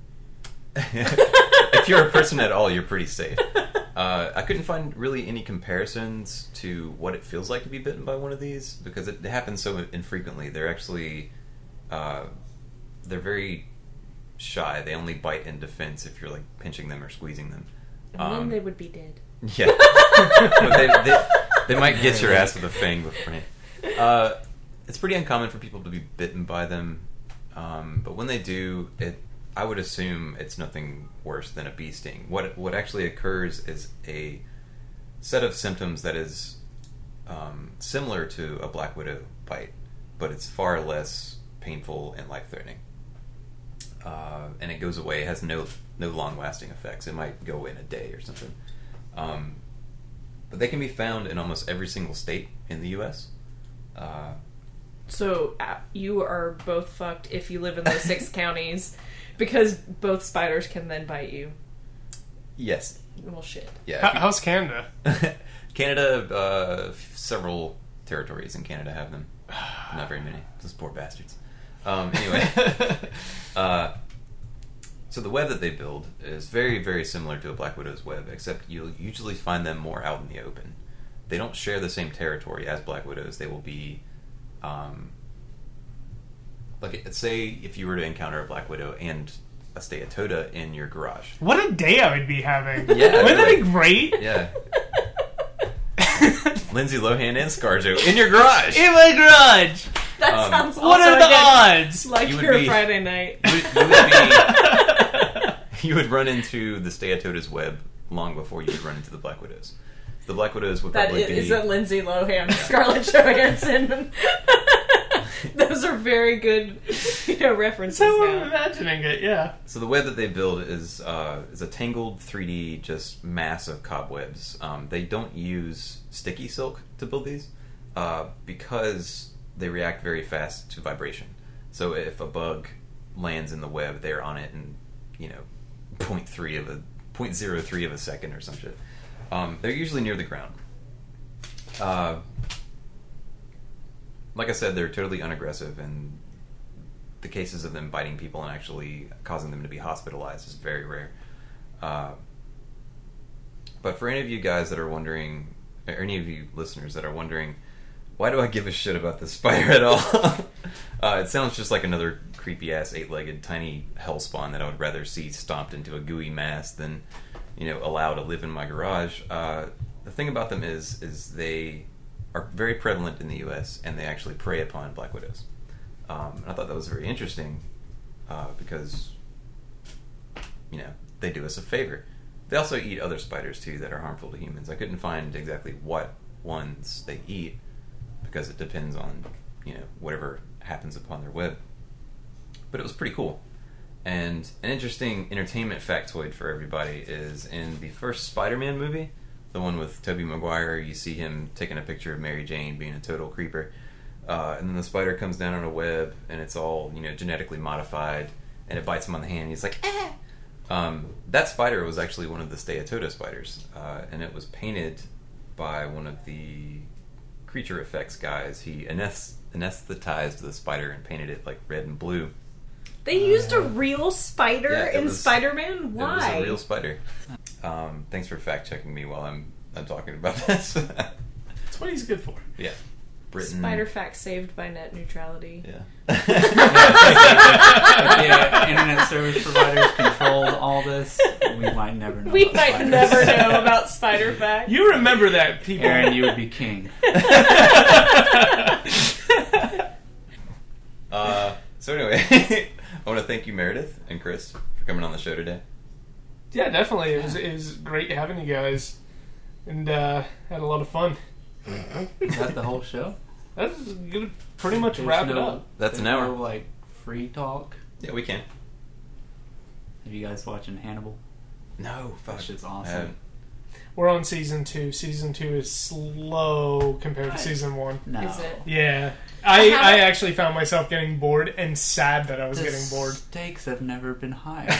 if you're a person at all, you're pretty safe. Uh, I couldn't find really any comparisons to what it feels like to be bitten by one of these because it happens so infrequently. They're actually uh, they're very shy. They only bite in defense if you're like pinching them or squeezing them. And Um, then they would be dead. Yeah, but they, they, they might get your ass with a fang beforehand. Uh, it's pretty uncommon for people to be bitten by them, um, but when they do, it I would assume it's nothing worse than a bee sting. What what actually occurs is a set of symptoms that is um, similar to a black widow bite, but it's far less painful and life-threatening. Uh, and it goes away. It has no no long-lasting effects. It might go in a day or something. Um, but they can be found in almost every single state in the U S Uh, So uh, you are both fucked if you live in those six counties, because both spiders can then bite you. yes, Well, shit. yeah. How, how's Canada? Canada, uh, several territories in Canada have them. Not very many. Those poor bastards. Um, anyway, uh, so the web that they build is very, very similar to a black widow's web, except you'll usually find them more out in the open. They don't share the same territory as black widows. They will be um, like, say if you were to encounter a Black Widow and a Steatoda in your garage. What a day I would be having. Yeah, Wouldn't that really. be great? Yeah. Lindsay Lohan and ScarJo in your garage. In my garage. That Um, sounds also What are the again, odds? like You would your be- Friday night. You would, you would be, you would run into the Steatoda's web long before you would run into the Black Widows. The Black Widows would That probably is, be... isn't Lindsay Lohan, Scarlett Johansson. Those are very good, you know, references So I'm now. imagining it, yeah. So the web that they build is uh, is a tangled three D just mass of cobwebs. Um, they don't use sticky silk to build these uh, because they react very fast to vibration. So if a bug lands in the web, they're on it in, you know, point three of a point zero three of a second or some shit. Um, they're usually near the ground. Uh, like I said, they're totally unaggressive, and the cases of them biting people and actually causing them to be hospitalized is very rare. Uh, but for any of you guys that are wondering, or any of you listeners that are wondering, why do I give a shit about this spider at all? uh, it sounds just like another creepy-ass eight-legged tiny hellspawn that I would rather see stomped into a gooey mass than, you know, allow to live in my garage. Uh, the thing about them is, is they are very prevalent in the U S, and they actually prey upon Black Widows. Um, and I thought that was very interesting uh, because, you know, they do us a favor. They also eat other spiders, too, that are harmful to humans. I couldn't find exactly what ones they eat because it depends on, you know, whatever happens upon their web. But it was pretty cool. And an interesting entertainment factoid for everybody is in the first Spider-Man movie, the one with Tobey Maguire, you see him taking a picture of Mary Jane being a total creeper. Uh, and then the spider comes down on a web, and it's all, you know, genetically modified, and it bites him on the hand, and he's like, eh! Um, that spider was actually one of the Steatoda spiders, uh, and it was painted by one of the creature effects guys. He aneth- anesthetized the spider and painted it, like, red and blue. They used a real spider Yeah, it in was- Spider-Man? Why? It was a real spider. Um, thanks for fact-checking me while I'm, I'm talking about this. That's what he's good for. Yeah. Britain. Spider fact saved by net neutrality. Yeah. If the internet service providers controlled all this, we might never know. We about might spiders. never know about spider fact. You remember that, people. Aaron, you would be king. uh, so anyway, I want to thank you, Meredith and Chris, for coming on the show today. Yeah, definitely. It was it was great having you guys, and uh, had a lot of fun. Is that the whole show? That's gonna pretty much There's wrap no- it up. That's an there's hour. no, like free talk. Yeah, we can. Have you guys watching Hannibal? No, fuck. That shit's I awesome. haven't. We're on season two. Season two is slow compared to Right. season one. No. Is it? Yeah, I I haven't- I actually found myself getting bored and sad that I was The getting bored. stakes have never been higher.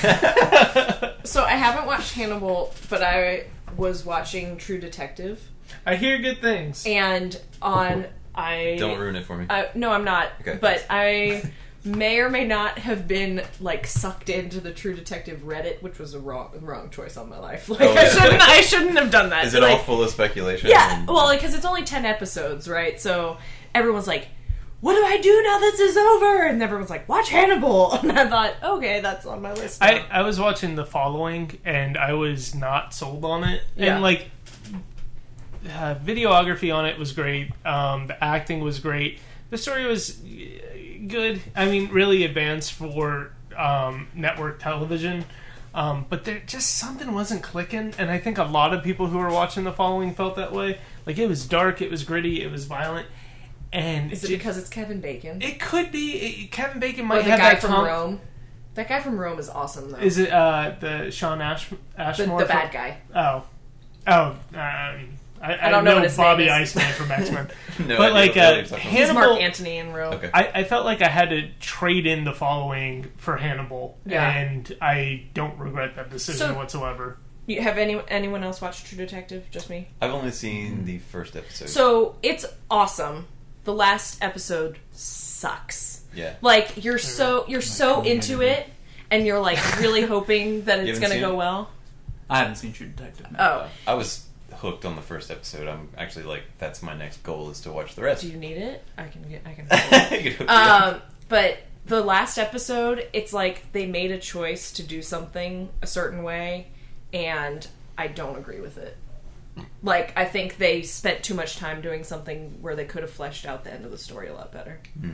So I haven't watched Hannibal, but I was watching True Detective, I hear good things. and on I Don't ruin it for me. Uh, no, I'm not. Okay. But I may or may not have been like sucked into the True Detective Reddit, which was a wrong wrong choice on my life. Like Oh, I yeah. shouldn't I shouldn't have done that. Is it like, all full of speculation? Yeah. And- Well, because it's only ten episodes, right? So everyone's like, "What do I do now that this is over?" And everyone's like, "Watch Hannibal." And I thought, okay, that's on my list. I, now. I was watching The Following, and I was not sold on it. Yeah. And, like, uh, videography on it was great. Um, the acting was great. The story was uh, good. I mean, really advanced for um, network television. Um, but there just something wasn't clicking, and I think a lot of people who were watching The Following felt that way. Like, it was dark, it was gritty, it was violent. And Is it ju- because it's Kevin Bacon? it could be it, Kevin Bacon Or might the have guy that from com- Rome? That guy from Rome is awesome, though. Is it uh, the Sean Ash- the, Ashmore? the from- bad guy? Oh, oh, um, I, I, don't know know what his Bobby name is. Iceman from X Men, No but idea like what you're uh, talking about. He's Hannibal. Mark Antony in Rome. Okay. I, I felt like I had to trade in The Following for Hannibal, Yeah. and I don't regret that decision So- whatsoever. You, have any anyone else watched True Detective? Just me. I've only seen the first episode. So it's awesome. The last episode sucks. yeah. Like you're so you're so cool, into maybe. it, and you're like really hoping that You it's haven't gonna seen go it? well. I haven't seen True Detective. No. Oh, I was hooked on the first episode. I'm actually like, that's my next goal is to watch the rest. do you need it? I can get I can. You can hook me up. um, but the last episode, it's like they made a choice to do something a certain way, and I don't agree with it. Like, I think they spent too much time doing something where they could have fleshed out the end of the story a lot better. Mm.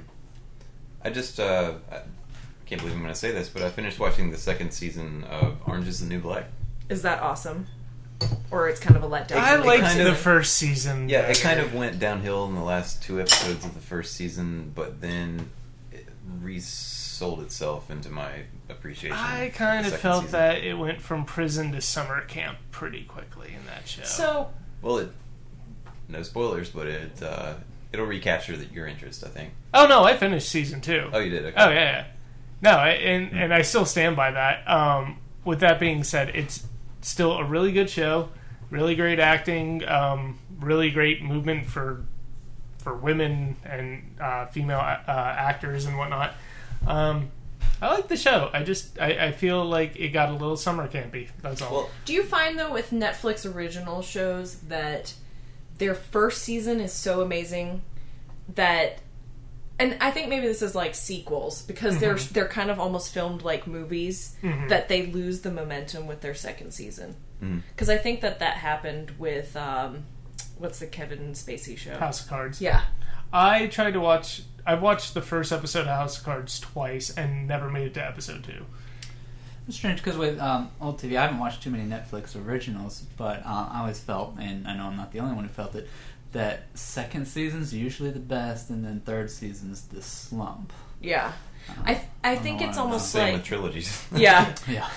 I just, uh, I can't believe I'm going to say this, but I finished watching the second season of Orange is the New Black. Is that awesome? Or it's kind of a letdown? I liked kind the of- first season. Yeah, it better. kind of went downhill in the last two episodes of the first season, but then it resold itself into my appreciation. I kind the of second felt season. that it went from prison to summer camp pretty quickly in that show. So, Well, it, no spoilers, but it uh, it'll recapture that your interest, I think. oh no, I finished season two. Oh, you did? Okay. Oh yeah, yeah. No, I, and and I still stand by that. Um, with that being said, it's still a really good show, really great acting, um, really great movement for for women and uh, female uh, actors and whatnot. Um, I like the show. I just I, I feel like it got a little summer campy. That's all. Well, do you find, though, with Netflix original shows that their first season is so amazing that... And I think maybe this is like sequels, because they're Mm-hmm. they're kind of almost filmed like movies, Mhm. that they lose the momentum with their second season. mm. Because I think that that happened with, um, what's the Kevin Spacey show? House of Cards. Yeah. I tried to watch. I've watched the first episode of House of Cards twice and never made it to episode two. It's strange because with um, old T V, I haven't watched too many Netflix originals, but uh, I always felt, and I know I'm not the only one who felt it, that second season's usually the best, and then third season's the slump. Yeah. I th- I think know it's why. almost Same like... with trilogies. Yeah. Yeah.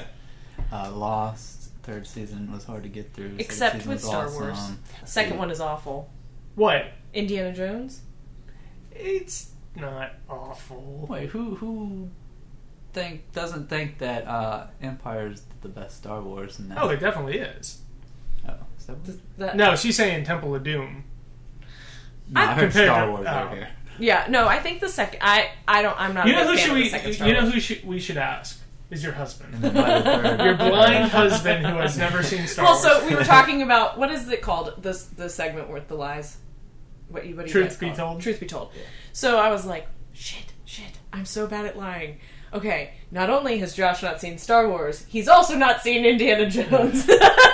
uh, Lost, third season was hard to get through. Second Except season with was Star awesome. Wars. Second one is awful. What? Indiana Jones? It's not awful. Wait, who who think doesn't think that uh, Empire's the best Star Wars? And that, Oh, it definitely is. oh, is that what- Th- that- No, she's saying Temple of Doom. no, I, I- heard compared Star to- Wars oh. over here. Yeah, no, I think the second... I, I don't... I'm not You a know who big fan should of we? the second Star You know Wars. who should, we should ask is your husband, And then by the third, your blind husband who has never seen Star Well, Wars. so we were talking about... What is it called? This the segment with the lies? What, you- what do you Truth guys be call it? told? Truth be told. So I was like, shit, shit, I'm so bad at lying. Okay, not only has Josh not seen Star Wars, he's also not seen Indiana Jones.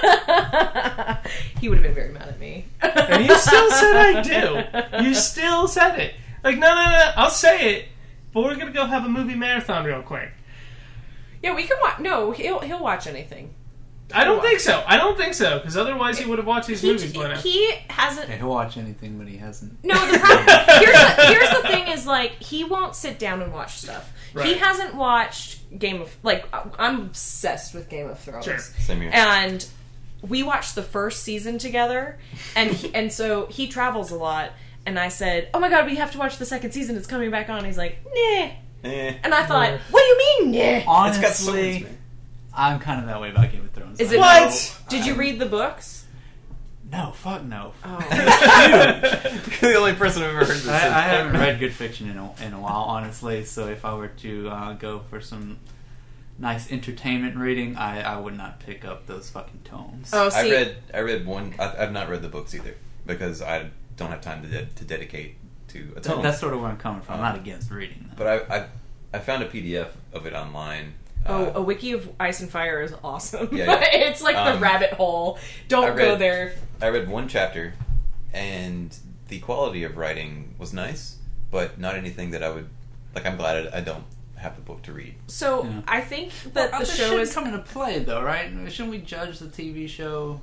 He would have been very mad at me. And you still said I do. You still said it. Like, no, no, no. I'll say it, but we're gonna go have a movie marathon real quick. Yeah, we can watch... No, he'll, he'll watch anything. I don't He'll think watch. so. I don't think so, because otherwise he would have watched these He, movies by now. he hasn't... Yeah, he'll watch anything, but he hasn't. No, the problem... here's, the, here's the thing is, like, he won't sit down and watch stuff. He Right. hasn't watched Game of... Like, I'm obsessed with Game of Thrones. Sure. Same here. And we watched the first season together, and he, and so he travels a lot, and I said, oh my god, we have to watch the second season, it's coming back on. He's like, nah. Eh. And I thought, Yeah. what do you mean, nah? Honestly, It's got swords, man. I'm kind of that way about Game of Thrones. Is I it... What? Did you read the books? No, fuck no. Oh. You're the only person I've ever heard this. I, say I haven't fuck. read good fiction in a, in a while, honestly. So if I were to uh, go for some nice entertainment reading, I, I would not pick up those fucking tomes. Oh, I see, read. I read one. I, I've not read the books either because I don't have time to de- to dedicate to a Th- tome. that's sort of where I'm coming from. I'm Um, not against reading, though. But I, I I found a P D F of it online. Oh, Uh, a wiki of Ice and Fire is awesome. Yeah, yeah. It's like the Um, rabbit hole. Don't I go read- there. I read one chapter, and the quality of writing was nice, but not anything that I would like. I'm glad I, I don't have the book to read. So Yeah. I think that Well, the this show shouldn't is come into play, though, right? Shouldn't we judge the T V show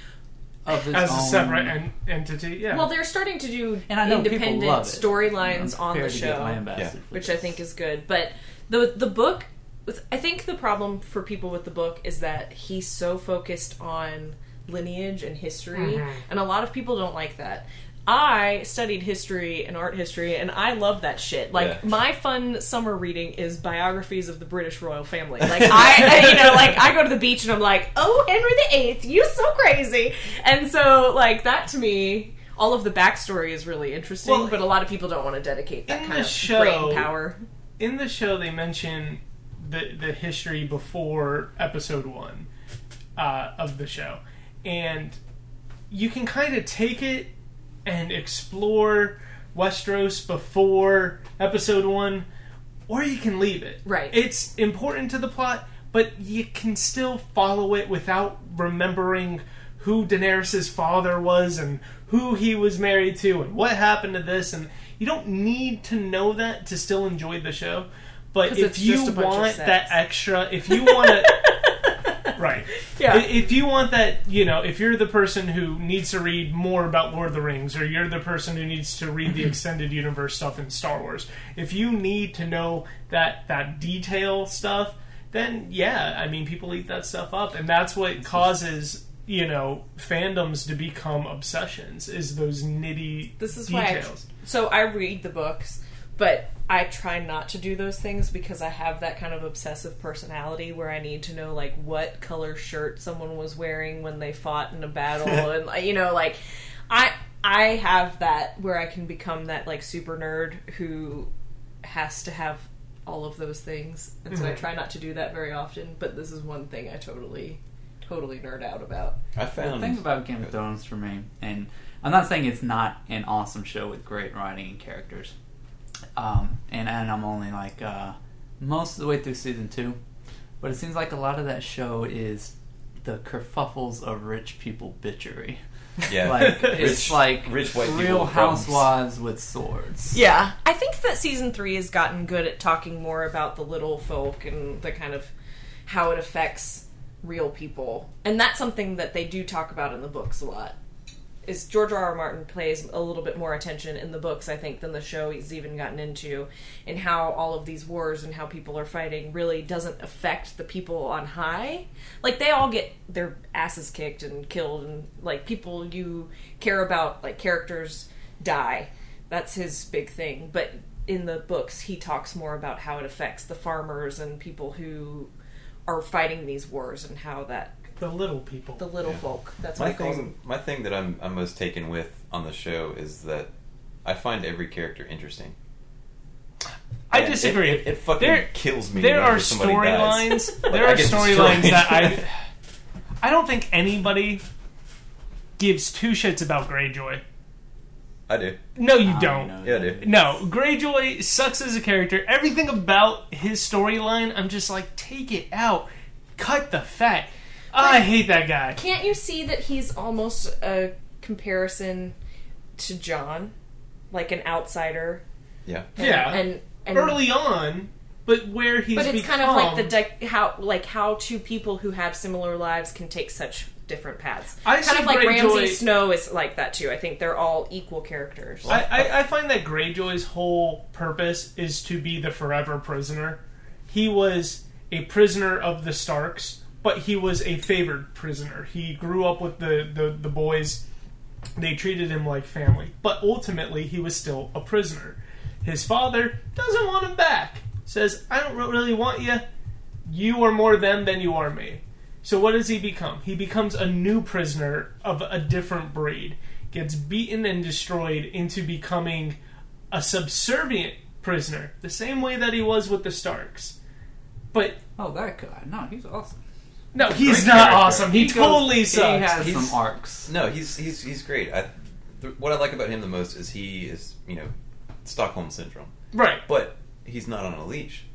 of its As a own? separate en- entity, yeah. well, they're starting to do And I know people independent love it. storylines I'm on the prepared to get show, lambasted Yeah. for which this. I think is good. But the the book, I think the problem for people with the book is that he's so focused on lineage and history, Mhm. and a lot of people don't like that. I studied history and art history, and I love that shit. Like, Yeah. my fun summer reading is biographies of the British royal family. Like, I, you know, like, I go to the beach and I'm like, oh, Henry the Eighth, you so crazy. And so, like, that to me, all of the backstory is really interesting, Well, but a lot of people don't want to dedicate that in kind the of show- brain power. in the show they mention the the history before episode one uh, of the show, and you can kind of take it and explore Westeros before episode one, or you can leave it. Right. It's important to the plot, but you can still follow it without remembering who Daenerys' father was and who he was married to and what happened to this, and you don't need to know that to still enjoy the show. But 'Cause if it's you just a bunch of want sex. that extra, if you want to, right? Yeah. I- If you want that, you know, if you're the person who needs to read more about Lord of the Rings, or you're the person who needs to read the extended universe stuff in Star Wars, if you need to know that that detail stuff, then yeah, I mean, people eat that stuff up, and that's what causes, you know, fandoms to become obsessions, is those nitty This is details. why I, so I read the books, but I try not to do those things because I have that kind of obsessive personality where I need to know like what color shirt someone was wearing when they fought in a battle, and like, you know, like I I have that where I can become that like super nerd who has to have all of those things, and so I Mhm. try not to do that very often. But this is one thing I totally totally nerd out about. I The found thing about Game of Thrones for me, and I'm not saying it's not an awesome show with great writing and characters, um, and, and I'm only like uh, most of the way through season two, but it seems like a lot of that show is the kerfuffles of rich people bitchery. yeah, Like it's Rich- like rich white people Real with problems. Housewives with swords. Yeah, I think that season three has gotten good at talking more about the little folk and the kind of how it affects real people, and that's something that they do talk about in the books a lot. Is George R. R. Martin plays a little bit more attention in the books, I think, than the show he's even gotten into, and how all of these wars and how people are fighting really doesn't affect the people on high. Like, they all get their asses kicked and killed, and like people you care about, like characters die. That's his big thing. But in the books, he talks more about how it affects the farmers and people who are fighting these wars, and how that The little people. the little Yeah. folk. That's my what he calls thing. them. My thing that I'm I'm most taken with on the show is that I find every character interesting. I And disagree. It, it, it fucking There- kills me. There whenever are somebody dies. storylines. Like, There I are get storylines destroyed. that I. I don't think anybody gives two shits about Greyjoy. I do. No, you I don't. know Yeah, I that. do. No, Greyjoy sucks as a character. Everything about his storyline, I'm just like, take it out. Cut the fat. I hate that guy. Can't you see that he's almost a comparison to John, like an outsider? Yeah. And, Yeah. and, and Early on, but where he's but it's become, kind of like the de- how like how two people who have similar lives can take such different paths. I kind see of like Greyjoy- Ramsay Snow is like that too. I think they're all equal characters. I, I, I find that Greyjoy's whole purpose is to be the forever prisoner. He was a prisoner of the Starks, but he was a favored prisoner. He grew up with the, the, the boys. They treated him like family. But ultimately, he was still a prisoner. His father doesn't want him back. Says, I don't really want you. You are more them than you are me. So what does he become? He becomes a new prisoner of a different breed. Gets beaten and destroyed into becoming a subservient prisoner. The same way that he was with the Starks. But, Oh, that guy. No, he's awesome. no, he's Great not character. awesome. He, goes- totally sucks. He has He's- some arcs. No, he's he's he's great. I, th- what I like about him the most is he is, you know, Stockholm syndrome, Right. but he's not on a leash.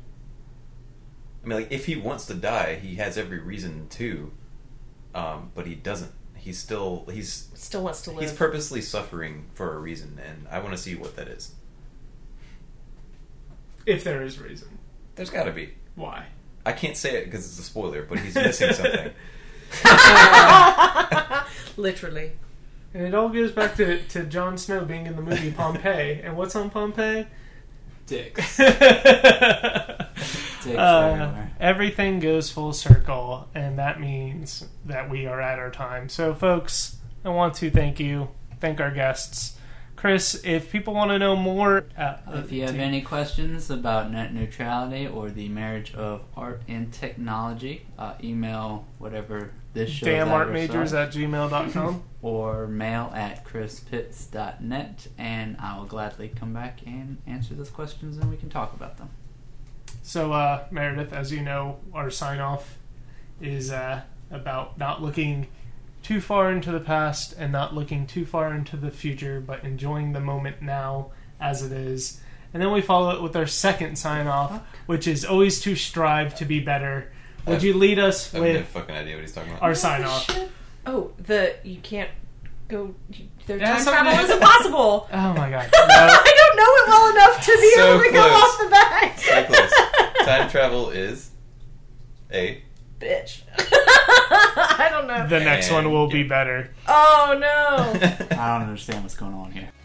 I mean, like, if he wants to die, he has every reason to, um, but he doesn't. He's still he's Still wants to live. he's purposely suffering for a reason, and I want to see what that is. If there is reason. There's got to be. Why? I can't say it because it's a spoiler, but he's missing something. Literally. And it all goes back to, to Jon Snow being in the movie Pompeii. And what's on Pompeii? Dicks. uh, Dicks everywhere. everything goes full circle, and that means that we are at our time. So, folks, I want to thank you, thank our guests. Chris, if people want to know more... Uh, If you have any questions about net neutrality or the marriage of art and technology, uh, email whatever this show damn art majors at gmail dot com. or mail at chris pitts dot net, and I will gladly come back and answer those questions and we can talk about them. So, uh, Meredith, as you know, our sign-off is uh, about not looking too far into the past and not looking too far into the future, but enjoying the moment now as it is. and then we follow it with our second sign off, which is always to strive to be better. Would you lead us I have no with fucking idea what he's talking about. our sign off? Oh, the you can't go. Their Yeah, time something- travel is impossible. Oh my god! I don't know it well enough to be So able to go close. off the back. So close. Time travel is a. Bitch. I don't know. No, the next And- one will be better. Oh no. I don't understand what's going on here.